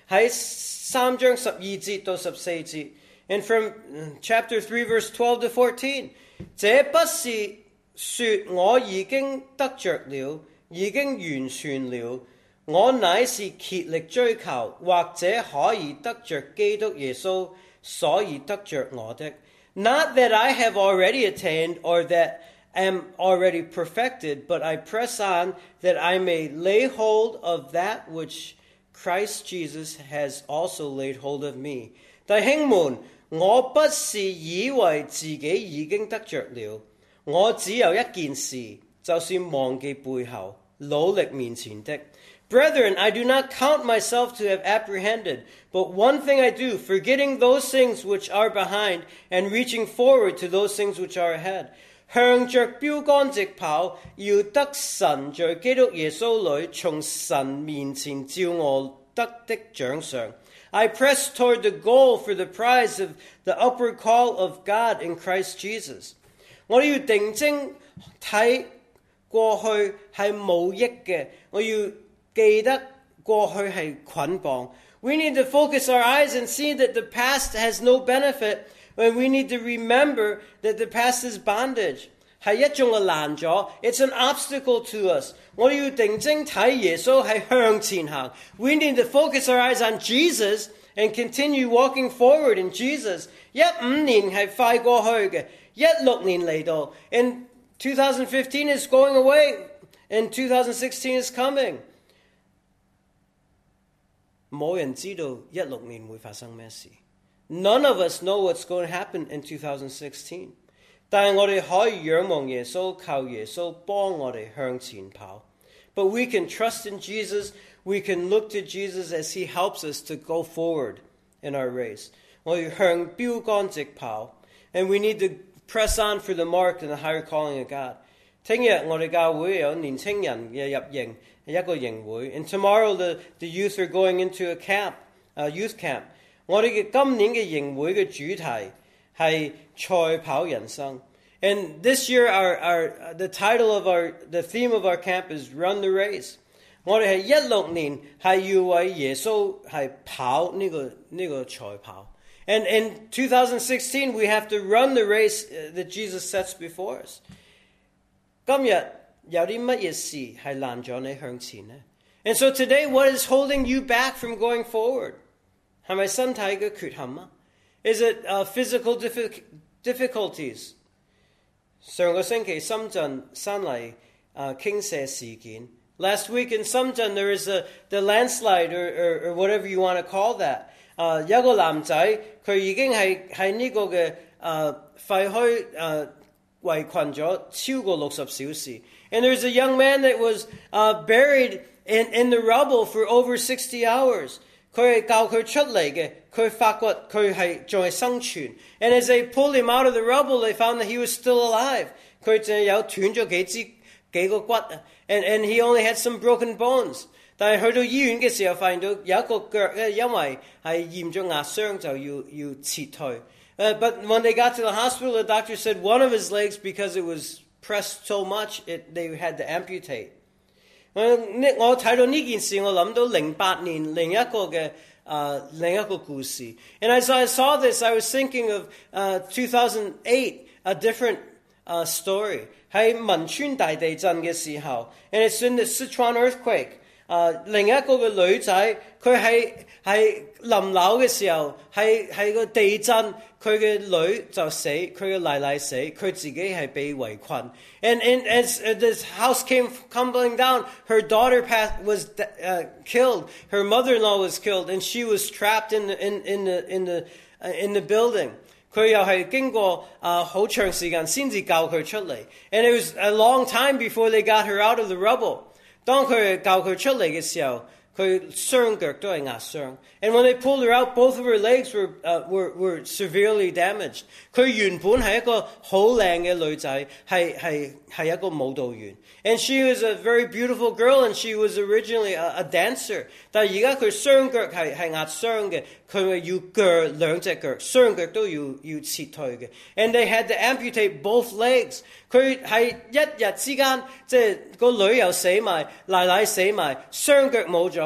喺三章十二節到十四節。And from chapter three, verse twelve to fourteen, 這不是說我已經得着了，已經完全了，我乃是竭力追求，或者可以得着基督耶穌，所以得着我的。Not that I have already attained or that am already perfected, but I press on that I may lay hold of that which Christ Jesus has also laid hold of me. 弟兄們，我不是以為自己已經得着了，我只有一件事，就是忘記背後，努力面前的。Brethren, I do not count myself to have apprehended, but one thing I do, forgetting those things which are behind, and reaching forward to those things which are ahead. 向着標竿直跑，要得神在基督耶穌裏從神面前召我得的獎賞。I press toward the goal for the prize of the upward call of God in Christ Jesus. 我要定睛睇過去係冇益嘅，我要記得過去係捆綁。We need to focus our eyes and see that the past has no benefit, and we need to remember that the past is bondage. 係一種嘅攔阻 It's an obstacle to us. 我哋要定睛睇耶穌係向前行。We need to focus our eyes on Jesus and continue walking forward in Jesus. 一五年係快過去嘅，一六年嚟到 and twenty fifteen is going away, and twenty sixteen is coming. 冇人知道一六年會發生咩事。None of us know what's going to happen in twenty sixteen. 但係我哋可以仰望耶穌，靠耶穌幫我哋向前跑。But we can trust in Jesus. We can look to Jesus as He helps us to go forward in our race. 我哋向標竿直跑。And we need to press on for the mark and the higher calling of God. 聽日我哋教會有年青人嘅入營，一個營會。And tomorrow the, the youth are going into a camp, a youth camp. 我哋嘅今年嘅營會嘅主題係賽跑人生。And this year our, our, the title of our, the theme of our camp is Run the Race. 我哋係一六年係要為耶穌係跑呢個呢個賽跑。And in twenty sixteen we have to run the race that Jesus sets before us. 今日有啲乜嘢事係攔咗你向前呢？ And so today, what is holding you back from going forward? 係咪身體嘅缺陷啊？ Is it uh, physical diffi- difficulties? 上個星期深圳山泥uh, 傾瀉事件。Last week in Shenzhen there is a, the landslide or, or, or whatever you want to call that. Uh, 有一個男仔佢已經係喺呢個嘅誒廢墟誒圍困咗超過六十小時。And there's a young man that was uh, buried in, in the rubble for over sixty hours. 佢係教佢出嚟嘅，佢發覺佢係仲係生存。And as they pulled him out of the rubble, they found that he was still alive. 佢淨係有斷咗幾支幾個骨啊。And, and he only had some broken bones. 但係去到醫院嘅時候，發現到有一個腳咧，因為係驗咗壓傷，就要要撤退。Uh, but when they got to the hospital, the doctor said one of his legs, because it was pressed so much, it, they had to amputate. 我睇到呢件事，我諗到零八年另一個嘅uh, 另一個故事。And as I saw this, I was thinking of uh, two thousand eight, a different uh, story. 喺汶川大地震嘅時候 and it's in the Sichuan earthquake. 啊、uh, 另一個嘅女仔，佢喺喺臨樓嘅時候，係係個地震，佢嘅女就死，佢嘅奶奶死，佢自己係被圍困。And and as this house came crumbling down, her daughter passed, was uh, killed, her mother-in-law was killed, and she was trapped in the in in the in the uh, in the building. 佢又係經過啊好長時間先至救佢出嚟。And it was a long time before they got her out of the rubble. 當佢救佢出嚟嘅時候，佢雙腳都係壓傷。And when they pulled her out, both of her legs were uh, were were severely damaged. 佢原本係一個好靚嘅女仔，係係係一個舞蹈員。And she was a very beautiful girl, and she was originally a, a dancer. 但係而家佢雙腳係係壓傷嘅，佢咪要鋸兩隻腳，雙腳都要要撤退嘅。And they had to amputate both legs. 佢係一日之間，即係個女又死埋，奶奶死埋，雙腳冇咗。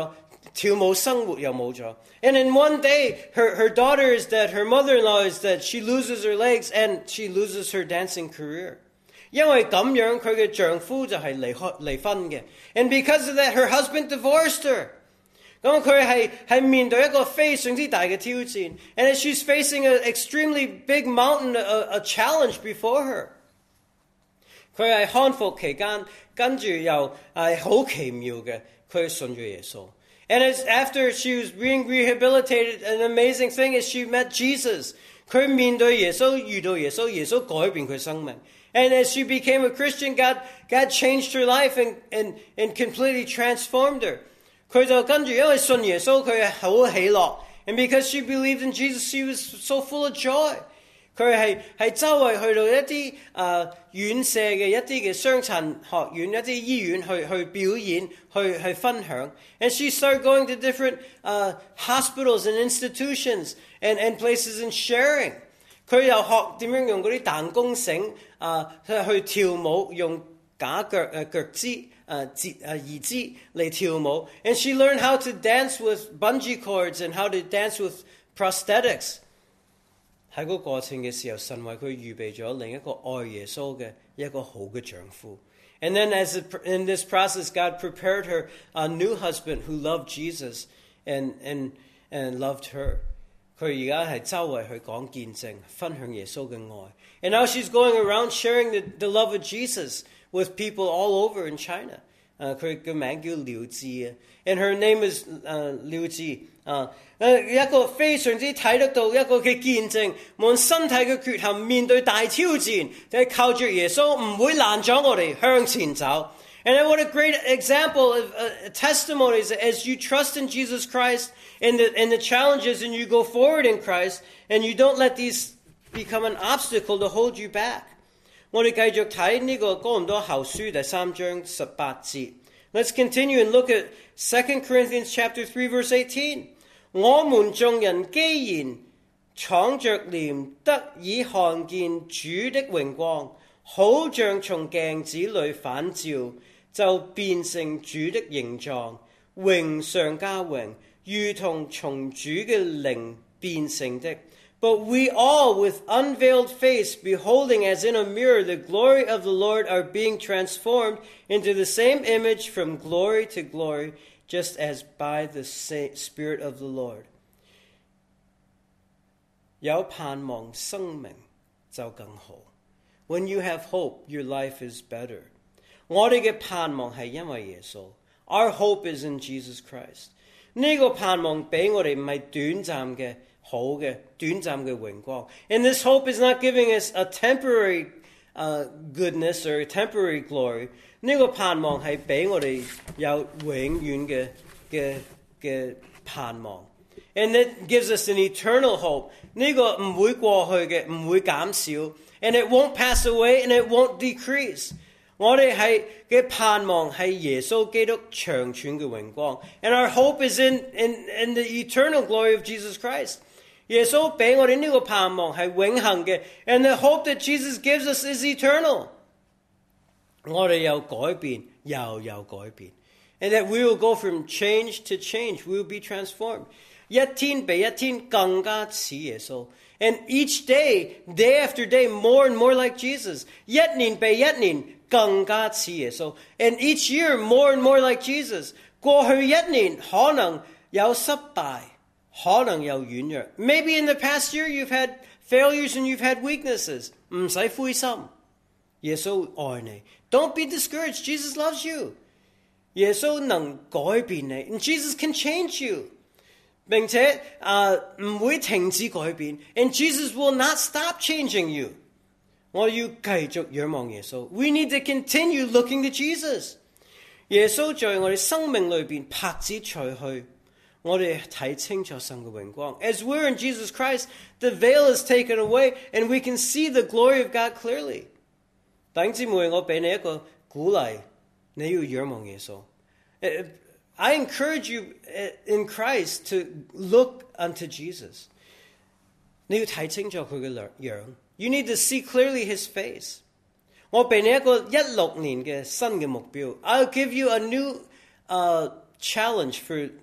跳舞生活又冇咗。And in one day, her, her daughter is dead, her mother-in-law is dead, she loses her legs and she loses her dancing career. 因為咁樣，佢嘅丈夫就係離開離婚嘅。And because of that, her husband divorced her. 咁佢係係面對一個非常之大嘅挑戰。And she's facing an extremely big mountain, a, a challenge before her. 佢係康復期間，跟住又係好奇妙嘅，佢信咗耶穌。And as after she was being rehabilitated, an amazing thing is she met Jesus. 佢面對耶穌，遇到耶穌，耶穌改變佢生命。And as she became a Christian, God, God changed her life and, and, and completely transformed her. 佢就跟住，因為信耶穌，佢係好喜樂。And because she believed in Jesus, she was so full of joy. 佢係係周圍去到一啲啊院舍嘅一啲嘅傷殘學院、一啲醫院去去表演、去去分享。And she started going to different uh, hospitals and institutions and, and places and sharing. 佢又學點樣用嗰啲彈弓繩啊去跳舞，用假腳誒腳肢誒節誒義肢嚟跳舞。And she learned how to dance with bungee cords and how to dance with prosthetics. 喺嗰個過程嘅時候，神為佢預備咗另一個愛耶穌嘅一個好嘅丈夫。And then as it, in this process, God prepared her a new husband who loved Jesus and, and, and loved her. 佢而家係周圍去講見證，分享耶穌嘅愛。And now she's going around sharing the, the love of Jesus with people all over in China. 誒佢嘅名叫廖智啊 ，and her name is 誒廖智啊。誒一個非常之睇得到一個嘅見證，無論身體嘅缺陷面對大挑戰，就係靠住耶穌唔會攔阻我哋向前走。And what a great example of uh, testimonies as you trust in Jesus Christ and the, and the challenges and you go forward in Christ and you don't let these become an obstacle to hold you back. 我哋繼續睇呢個哥林多後書第三章十八節。Let's continue and look at Second Corinthians chapter three verse eighteen. 我們眾人既然敞着臉得以看見主的榮光，好像從鏡子裏反照，就變成主的形狀，榮上加榮，如同從主嘅靈變成的。But we all, with unveiled face, beholding as in a mirror the glory of the Lord, are being transformed into the same image from glory to glory, just as by the Spirit of the Lord. 有盼望生命就更好。When you have hope, your life is better. 我哋嘅盼望係因為耶穌。Our hope is in Jesus Christ. 呢個盼望俾我哋唔係短暫嘅好嘅短暫嘅榮光。And this hope is not giving us a temporary uh, goodness or a temporary glory. 呢個盼望係俾我哋有永遠嘅嘅嘅盼望。And it gives us an eternal hope. 呢個唔會過去嘅，唔會減少。And it won't pass away and it won't decrease. 我哋係嘅盼望係耶穌基督長存嘅榮光。And our hope is in, in, in the eternal glory of Jesus Christ. 耶穌俾我哋呢個盼望係永恆嘅。And the hope that Jesus gives us is eternal. 我哋有改變，又有改變。And that we will go from change to change. We will be transformed. 一天比一天更加似耶穌。And each day, day after day, more and more like Jesus. 一年比一年更加似耶穌。And each year, more and more like Jesus. 過去一年可能有失敗，可能有軟弱。Maybe in the past year you've had failures and you've had weaknesses. 唔使灰心，耶穌愛你。Don't be discouraged. Jesus loves you. 耶穌能改變你。And Jesus can change you. 並且啊唔會停止改變。And Jesus will not stop changing you. 我要繼續仰望耶穌。We need to continue looking to Jesus. 耶穌在我哋生命裏邊拍子除去，我哋睇清楚神嘅榮光。As we're in Jesus Christ, the veil is taken away and we can see the glory of God clearly. 弟兄姊妹，我俾你一個鼓勵，你要仰望耶穌。I encourage you in Christ to look unto Jesus. 你要睇清楚佢嘅樣。You need to see clearly his face. 我俾你一個一六年嘅新嘅目標。I'll give you a new uh, challenge for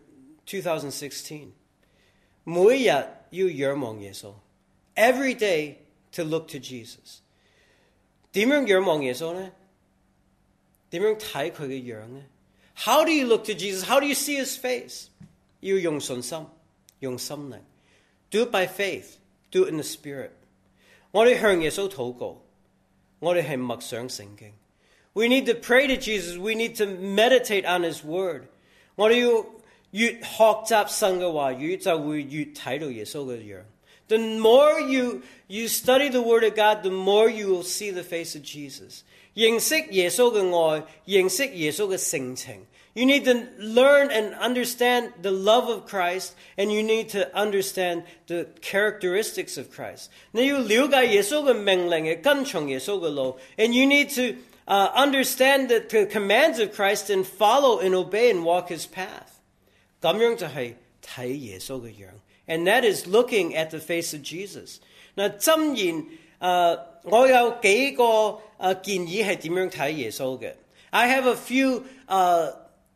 twenty sixteen. 每日要仰望耶穌。Every day to look to Jesus. 點樣仰望耶穌呢？點樣睇佢嘅樣呢？ How do you look to Jesus? How do you see his face? 要用信心，用心靈。Do it by faith. Do it in the Spirit. 我哋向耶穌禱告，我哋係默想聖經。We need to pray to Jesus. We need to meditate on his word. 我哋要越學習神嘅話語，就會越睇到耶穌嘅樣。The more you, you study the word of God, the more you will see the face of Jesus. 認識耶穌嘅愛，認識耶穌嘅性情。You need to learn and understand the love of Christ, and you need to understand the characteristics of Christ. 你要了解耶穌嘅命令，嘅跟從耶穌嘅路。And you need to uh, understand the, the commands of Christ and follow and obey and walk his path. 咁樣就係睇耶穌嘅樣。And that is looking at the face of Jesus. 嗱，箴言，誒，我有幾個誒建議係點樣睇耶穌嘅。I have a few uh,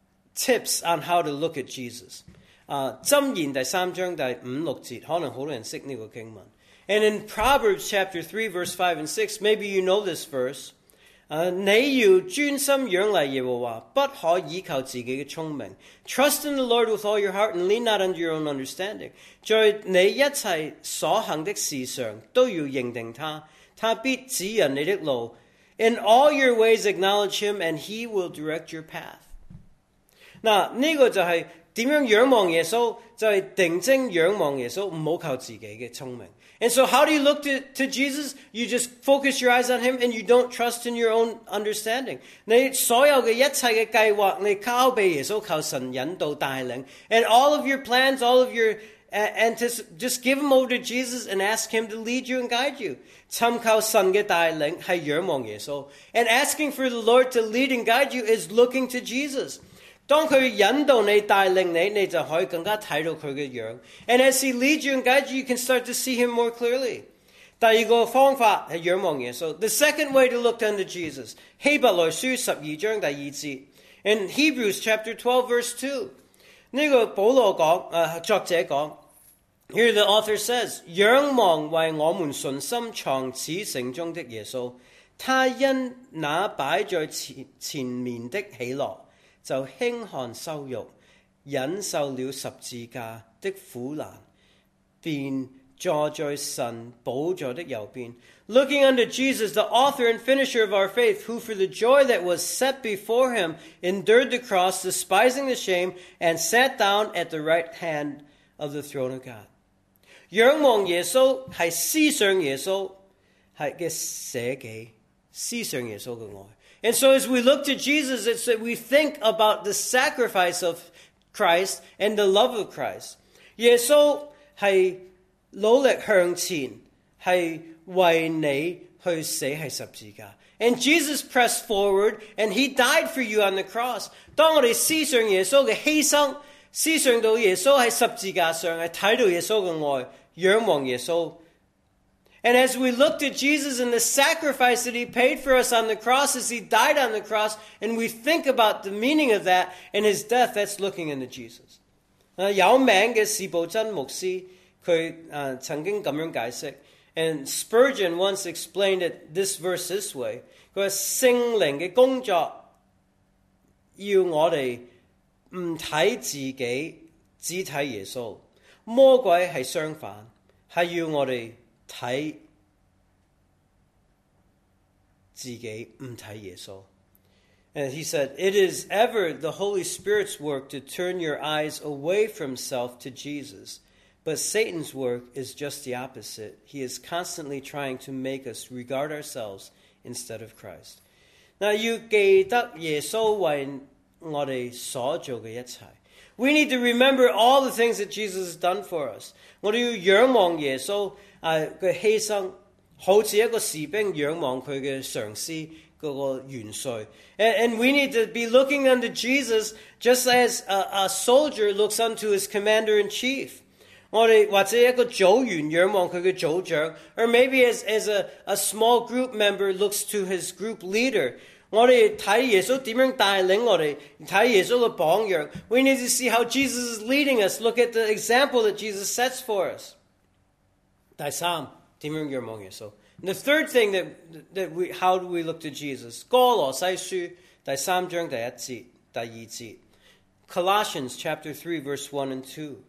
tips on how to look at Jesus. 誒，箴言第三章第五六節，可能好多人識呢個經文。And in Proverbs chapter three, verse five and six, maybe you know this verse. 誒，你要專心仰賴耶和華，不可倚靠自己嘅聰明。Trust in the Lord with all your heart and lean not unto your own understanding. 在你一切所行的事上都要認定他，他必指引你的路。In all your ways acknowledge him, and he will direct your path. 嗱，呢個就係點樣仰望耶穌，就係定睛仰望耶穌，唔好靠自己嘅聰明。And so how do you look to, to Jesus? You just focus your eyes on him and you don't trust in your own understanding. 你所有嘅一切嘅計劃，你靠俾耶穌，靠神引導帶領。And all of your plans, all of your uh, anticip- just give them over to Jesus and ask him to lead you and guide you. 尋靠神嘅帶領係仰望耶穌。And asking for the Lord to lead and guide you is looking to Jesus. 當佢引導你帶領你，你就可以更加睇到佢嘅樣。And as he leads you and guides you, you can start to see him more clearly. 第二個方法係仰望耶穌。The second way to look unto Jesus. 希伯來書十二章第二節。In Hebrews chapter twelve verse two. 呢個保羅講，誒作者講。Here the author says, 仰望為我們信心藏此城中的耶穌，他因那擺在前前面的喜樂，就輕看羞辱，忍受了十字架的苦難，便坐在神寶座的右邊。Looking unto Jesus, the author and finisher of our faith, who for the joy that was set before him endured the cross, despising the shame, and sat down at the right hand of the throne of God. 仰望耶穌係思想耶穌係嘅捨己，思想耶穌嘅愛。And so as we look to Jesus, it's that we think about the sacrifice of Christ and the love of Christ. 耶穌係努力向前，係為你去死喺十字架。And Jesus pressed forward and he died for you on the cross. 當我哋思想耶穌嘅犧牲，思想到耶穌喺十字架上，係睇到耶穌嘅愛，仰望耶穌。And as we look to Jesus and the sacrifice that he paid for us on the cross as he died on the cross, and we think about the meaning of that and his death, that's looking into Jesus. 有名嘅士布真牧師，佢曾經咁樣解釋。And Spurgeon once explained it, this verse this way. 佢話聖靈嘅工作要我哋唔睇自己，只睇耶穌。魔鬼係相反，係要我哋睇自己，唔睇耶穌。And he said, it is ever the Holy Spirit's work to turn your eyes away from self to Jesus. But Satan's work is just the opposite. He is constantly trying to make us regard ourselves instead of Christ. 嗱，要記得耶穌為我哋所做嘅一切。We need to remember all the things that Jesus has done for us. 我哋要仰望耶穌嘅犧牲，好似一個士兵仰望佢嘅上司嗰個元帥。And, and we need to be looking unto Jesus just as a, a soldier looks unto his commander-in-chief. 我哋或者一個組員仰望佢嘅組長，or maybe as, as a, a small group member looks to his group leader. 我哋睇耶穌點樣帶領我哋，睇耶穌嘅榜樣。We need to see how Jesus is leading us. Look at the example that Jesus sets for us. 第三，點樣仰望耶穌。And the third thing that that we how do we look to Jesus? 哥羅西書第三章第一節、第二節。Colossians chapter three verse one and two.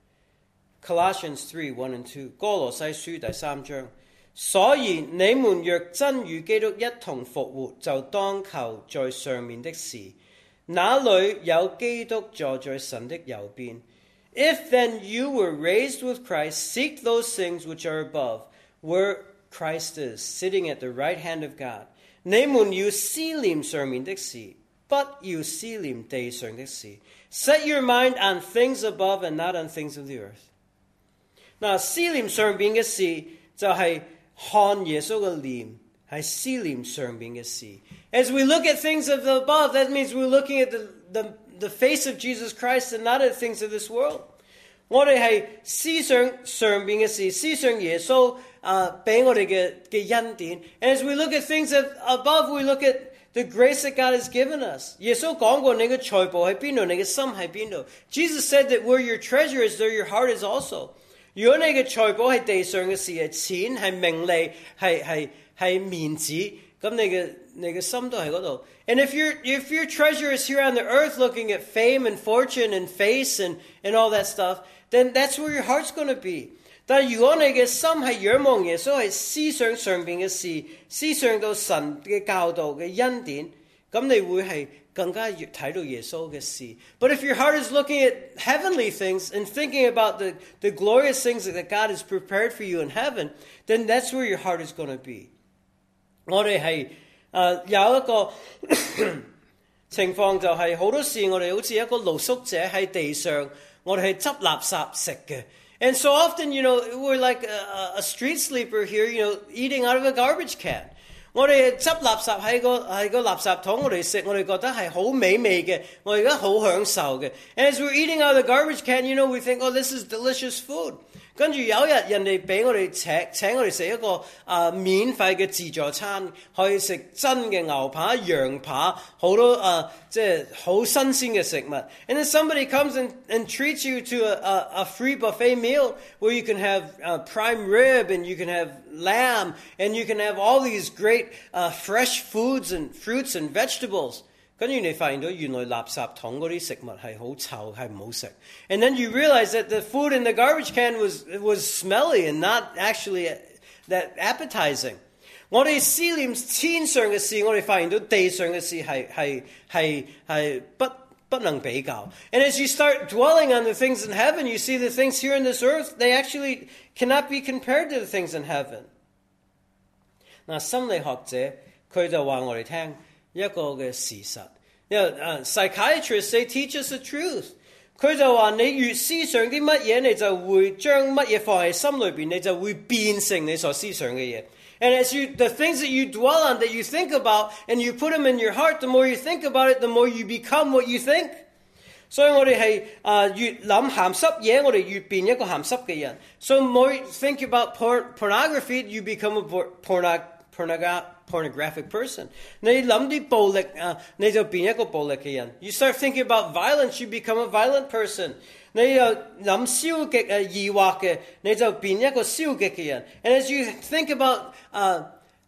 Colossians three one and two. 哥羅西書第三章。所以你們若真與基督一同復活，就當求在上面的事，那裏有基督坐在神的右邊。If then you were raised with Christ, seek those things which are above, where Christ is, sitting at the right hand of God. 你們要思念上面的事，不要思念地上的事。Set your mind on things above and not on things of the earth. 嗱，思念上邊嘅事就係看耶穌嘅臉，係思念上邊嘅事。As we look at things of the above, that means we're looking at the, the, the face of Jesus Christ and not at things of this world. 我哋係思想上邊嘅事，思想耶穌啊俾我哋嘅嘅恩典。And as we look at things of above, we look at the grace that God has given us. 耶穌講過你嘅財寶喺邊度，你嘅心喺邊度。Jesus said that where your treasure is, there your heart is also. 如果你嘅財寶係地上嘅事，係錢，係名利，係係係面子，咁你嘅你嘅心都喺嗰度。And if your if your treasure is here on the earth, looking at fame and fortune and face and and all that stuff, then that's where your heart's going to be. 但係如果你嘅心係仰望耶穌，係思想上邊嘅事，思想到神嘅教導嘅恩典，咁你會係更加越睇到耶穌嘅事。But if your heart is looking at heavenly things and thinking about the, the glorious things that God has prepared for you in heaven, then that's where your heart is going to be. 我哋係誒有一個情況就係好多時我哋好似一個露宿者喺地上，我哋係執垃圾食嘅。And so often, you know, we're like a, a street sleeper here, you know, eating out of a garbage can. 我哋執垃圾喺個喺個垃圾桶，我哋食，我哋覺得係好美味嘅，我哋而家好享受嘅。And as we're eating out of the garbage can, you know, we think, oh, this is delicious food. 跟住有一日人哋俾我哋請請我哋食一個啊、呃、免費嘅自助餐，可以食真嘅牛扒、羊扒，好多啊即係好新鮮嘅食物。And then somebody comes and, and treats you to a, a, a free buffet meal where you can have uh, prime rib and you can have lamb and you can have all these great uh, fresh foods and fruits and vegetables. 跟住你發現到原來垃圾桶嗰啲食物係好臭，係唔好食。And then you realize that the food in the garbage can was was smelly and not actually that appetizing. 我哋思念天上嘅事，我哋發現到地上嘅事係係係係不不能比較。And as you start dwelling on the things in heaven, you see the things here in this earth, they actually cannot be compared to the things in heaven. 嗱，心理學者佢就話我哋聽一個嘅事實，因為誒 psychiatrists they teach us the truth。佢就話你越思想啲乜嘢，你就會將乜嘢放喺心裏邊，你就會變成你所思想嘅嘢。And as you the things that you dwell on, that you think about, and you put them in your heart, the more you think about it, the more you become what you think。所以我哋係誒越諗鹹濕嘢，我哋越變一個鹹濕嘅人。So more you think about porn, pornography, you become a porno, pornogra, pornographic person. 你諗啲暴力啊，你就變一個暴力嘅人。You start thinking about violence, you become a violent person. 你又諗消極誒疑惑嘅，你就變一個消極嘅人。And as you think about uh,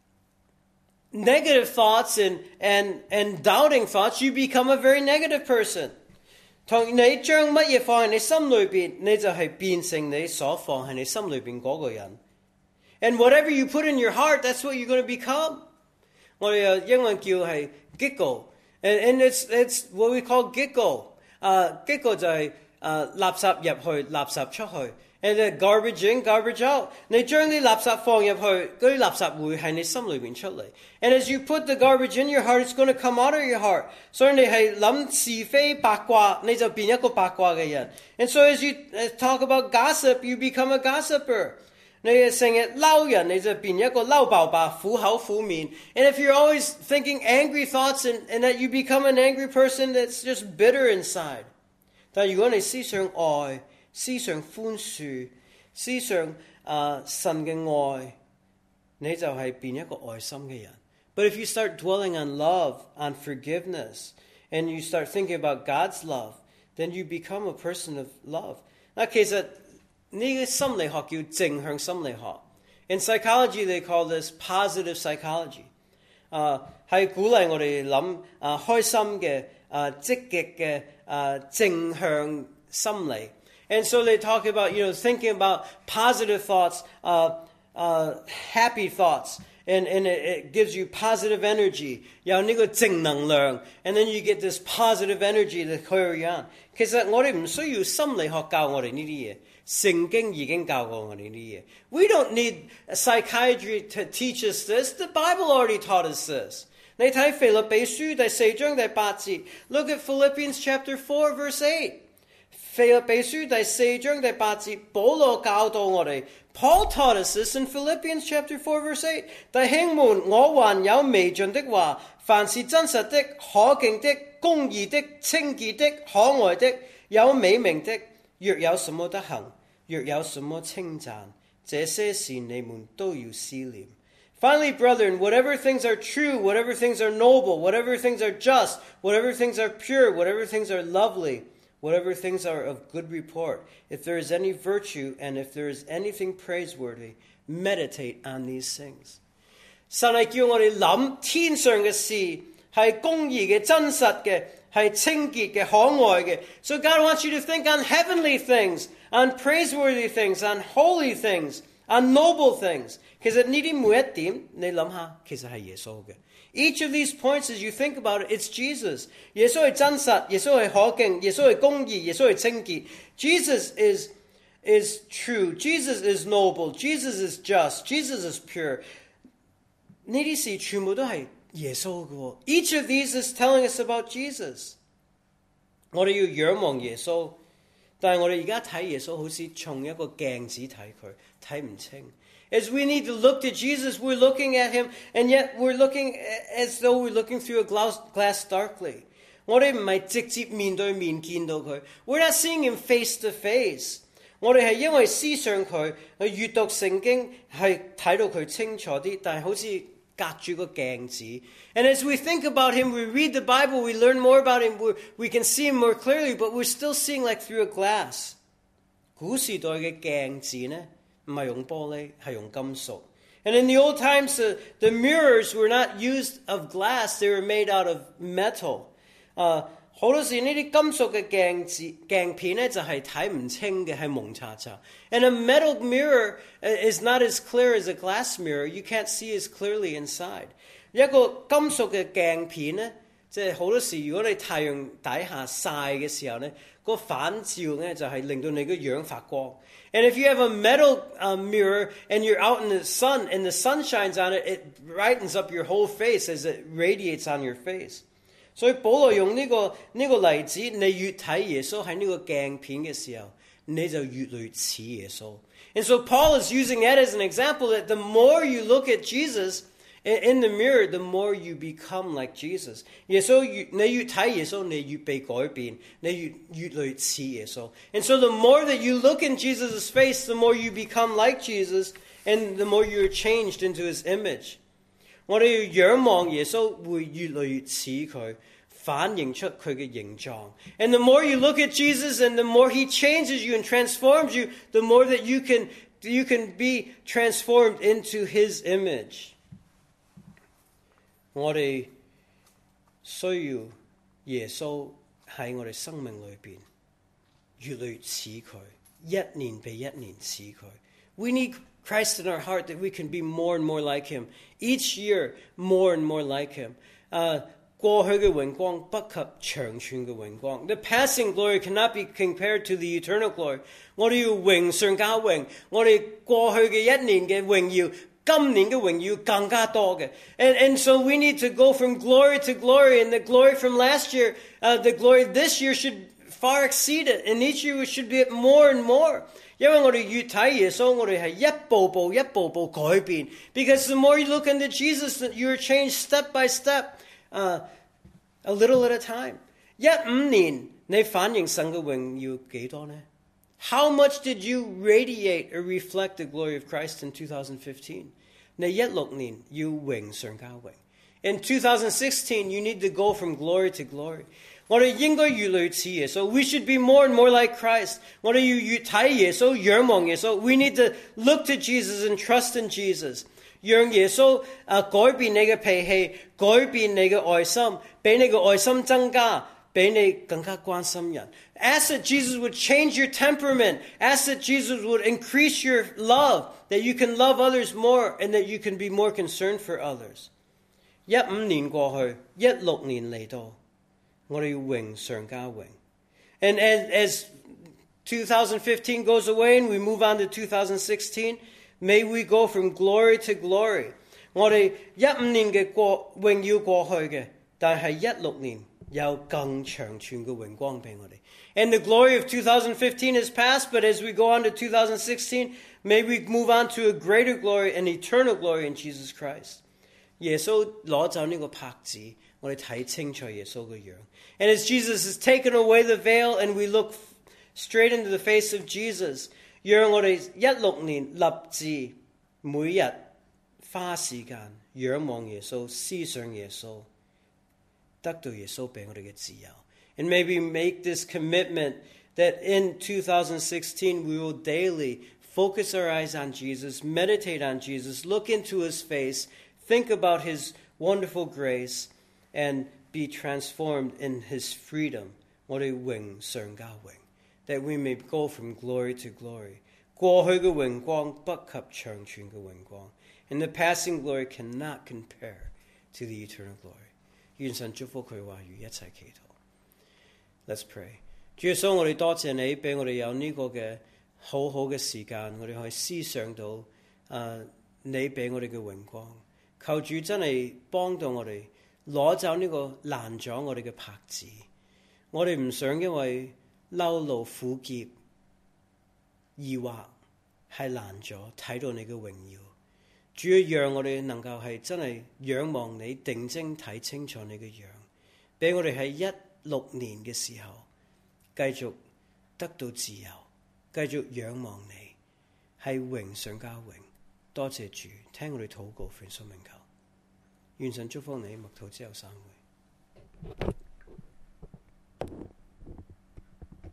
negative thoughts and, and, and doubting thoughts, you become a very negative person. 同你將乜嘢放喺你心裏邊，你就係變成你所放喺你心裏邊嗰個人。And whatever you put in your heart, that's what you're going to become. 我哋英文叫係 giggle. And, and it's, it's what we call giggle. Uh, giggle 就係、是uh, 垃圾入去，垃圾出去。And then garbage in, garbage out. 你將啲垃圾放入去，嗰啲垃圾會喺你心裏邊出嚟。And as you put the garbage in your heart, it's going to come out of your heart. 所以你係諗是非八卦，你就變一個八卦嘅人。And so as you talk about gossip, you become a gossiper. 你成日嬲人，你就變一個嬲爆爆，苦口苦面。And if you're always thinking angry thoughts and, and that you become an angry person that's just bitter inside. 但係如果你思想愛，思想寬恕，思想、uh, 神嘅愛，你就係變一個愛心嘅人。 But if you start dwelling on love, on forgiveness, and you start thinking about God's love, then you become a person of love. 嗱，其實呢個心理學叫正向心理學。In psychology, they call this positive psychology. 啊，係鼓勵我哋諗啊開心嘅啊積極嘅啊正向心理。And so they talk about, you know, thinking about positive thoughts, uh, uh, happy thoughts, and, and it, it gives you positive energy. 有呢個正能量 and then you get this positive energy to carry on. 其實我哋唔需要心理學教我哋呢啲嘢，聖經已經教過我哋呢啲嘢。We don't need psychiatry to teach us this. The Bible already taught us this. 你睇腓立比書第四章第八節 Look at Philippians chapter four verse eight. 腓立比書第四章第八節，保羅教導我哋 Paul taught us this in Philippians chapter four verse eight. 弟兄們，我還有未盡的話，凡是真實的、可敬的、公義的、清潔的、可愛的、有美名的，若有什麼德行，若有什麼稱讚，這些事你們都要思念。Finally, brethren, whatever things are true, whatever things are noble, whatever things are just, whatever things are pure, whatever things are lovely, whatever things are of good report, if there is any virtue and if there is anything praiseworthy, meditate on these things. 神係叫我哋諗天上嘅事，係公義嘅、真實嘅，係清潔嘅、可愛嘅。So God wants you to think on heavenly things, on praiseworthy things, on holy things, on noble things. 其實呢啲每一點，你諗下，其實係耶穌嘅。Each of these points, as you think about it, it's Jesus. 耶穌係真實，耶穌係可敬，耶穌係公義，耶穌係清潔。Jesus is, is true. Jesus is noble. Jesus is just. Jesus is pure. 呢啲事全部都係耶穌嘅。Each of these is telling us about Jesus. 我哋要仰望耶穌，但係我哋而家睇耶穌好似從一個鏡子睇佢，睇唔清。As we need to look to Jesus, we're looking at him, and yet we're looking as though we're looking through a glass, glass darkly. 我哋唔係直接面對面見到佢。We're not seeing him face to face. 我哋係因為思想佢，去閱讀聖經，係睇到佢清楚啲，但係好似隔住個鏡子。And as we think about him, we read the Bible, we learn more about him, we, we can see him more clearly, but we're still seeing like through a glass. 古時代嘅鏡子呢？唔係用玻璃，係用金屬。And in the old times, the, the mirrors were not used of glass; they were made out of metal. 啊，好多時呢啲金屬嘅鏡子鏡片咧就係睇唔清嘅，係蒙查查。And a metal mirror is not as clear as a glass mirror. You can't see as clearly inside. 一個金屬嘅鏡片咧，即係好多時，如果你太陽底下曬嘅時候咧，個反照咧就係令到你個樣發光。And if you have a metal uh, mirror and you're out in the sun and the sun shines on it, it brightens up your whole face as it radiates on your face. 所以保羅用呢個呢個例子，你越睇耶穌喺呢個鏡片嘅時候，你就越嚟越似耶穌。And so Paul is using that as an example that the more you look at Jesus in the mirror, the more you become like Jesus. 耶穌越你越睇耶穌，你越被改變，你越越嚟越似耶穌。And so the more that you look in Jesus' face, the more you become like Jesus, and the more you're changed into his image. 我哋要仰望耶穌，會越嚟越似佢，反映出佢嘅形狀。And the more you look at Jesus, and the more he changes you and transforms you, the more that you can you can be transformed into his image. 我哋需要耶穌喺我哋生命裏邊越嚟越似佢，一年比一年似佢。We need Christ in our heart that we can be more and more like him. Each year, more and more like him. 啊，過去嘅榮光不及長存嘅榮光。The passing glory cannot be compared to the eternal glory. 我哋要榮上加榮，我哋過去嘅一年嘅榮耀。今年嘅榮耀更加多嘅。And, and so we need to go from glory to glory, and the glory from last year, uh, the glory this year should far exceed it, and each year we should be at more and more. 因為我哋越睇耶穌，我哋係一步步一步步改變。Because the more you look into Jesus, you're changed step by step, uh, a little at a time. 一五年你反映神嘅榮耀幾多呢？ How much did you radiate or reflect the glory of Christ in two thousand fifteen? 你一六年要榮上加榮。 In twenty sixteen, you need to go from glory to glory. 我哋應該越嚟越似耶穌。We should be more and more like Christ. 我哋要越睇耶穌，仰望耶穌。We need to look to Jesus and trust in Jesus. 讓耶穌啊改變你嘅脾氣，改變你嘅愛心，俾你嘅愛心增加，俾你更加關心人。Ask that Jesus would change your temperament. Ask that Jesus would increase your love, that you can love others more and that you can be more concerned for others. 一五年過去，一六年嚟到，我哋要榮上加榮。And as, as twenty fifteen goes away and we move on to twenty sixteen, may we go from glory to glory. 我哋一五年嘅過榮耀過去嘅，但係一六年有更長存嘅榮光俾我哋。And the glory of twenty fifteen is past, but as we go on to twenty sixteen, may we move on to a greater glory and eternal glory in Jesus Christ. 耶穌攞走呢個帕子，我哋睇清楚耶穌嘅樣。And as Jesus has taken away the veil and we look straight into the face of Jesus, 讓我哋一六年立志，每日花時間仰望耶穌，思想耶穌，得到耶穌俾我哋嘅自由。And maybe make this commitment that in twenty sixteen we will daily focus our eyes on Jesus, meditate on Jesus, look into his face, think about his wonderful grace, and be transformed in his freedom. 我哋榮上加榮 that we may go from glory to glory. 過去嘅榮光不及長存嘅榮光。And the passing glory cannot compare to the eternal glory. 願神祝福佢話語，一齊祈禱。Let's pray. 主耶穌，我哋多謝你，俾我哋有呢個嘅好好嘅時間，我哋可以思想到誒、uh, 你俾我哋嘅榮光。求主真係幫到我哋攞走呢個攔阻我哋嘅帕子。我哋唔想因為嬲怒苦澀疑惑係攔阻睇到你嘅榮耀。主要讓我哋能夠係真係仰望你，定睛睇清楚你嘅樣，俾我哋喺一六年嘅時候繼續得到自由，繼續仰望你，係榮上加榮。多謝主，聽我哋禱告，奉耶穌名求，願神祝福你，默禱之後散會。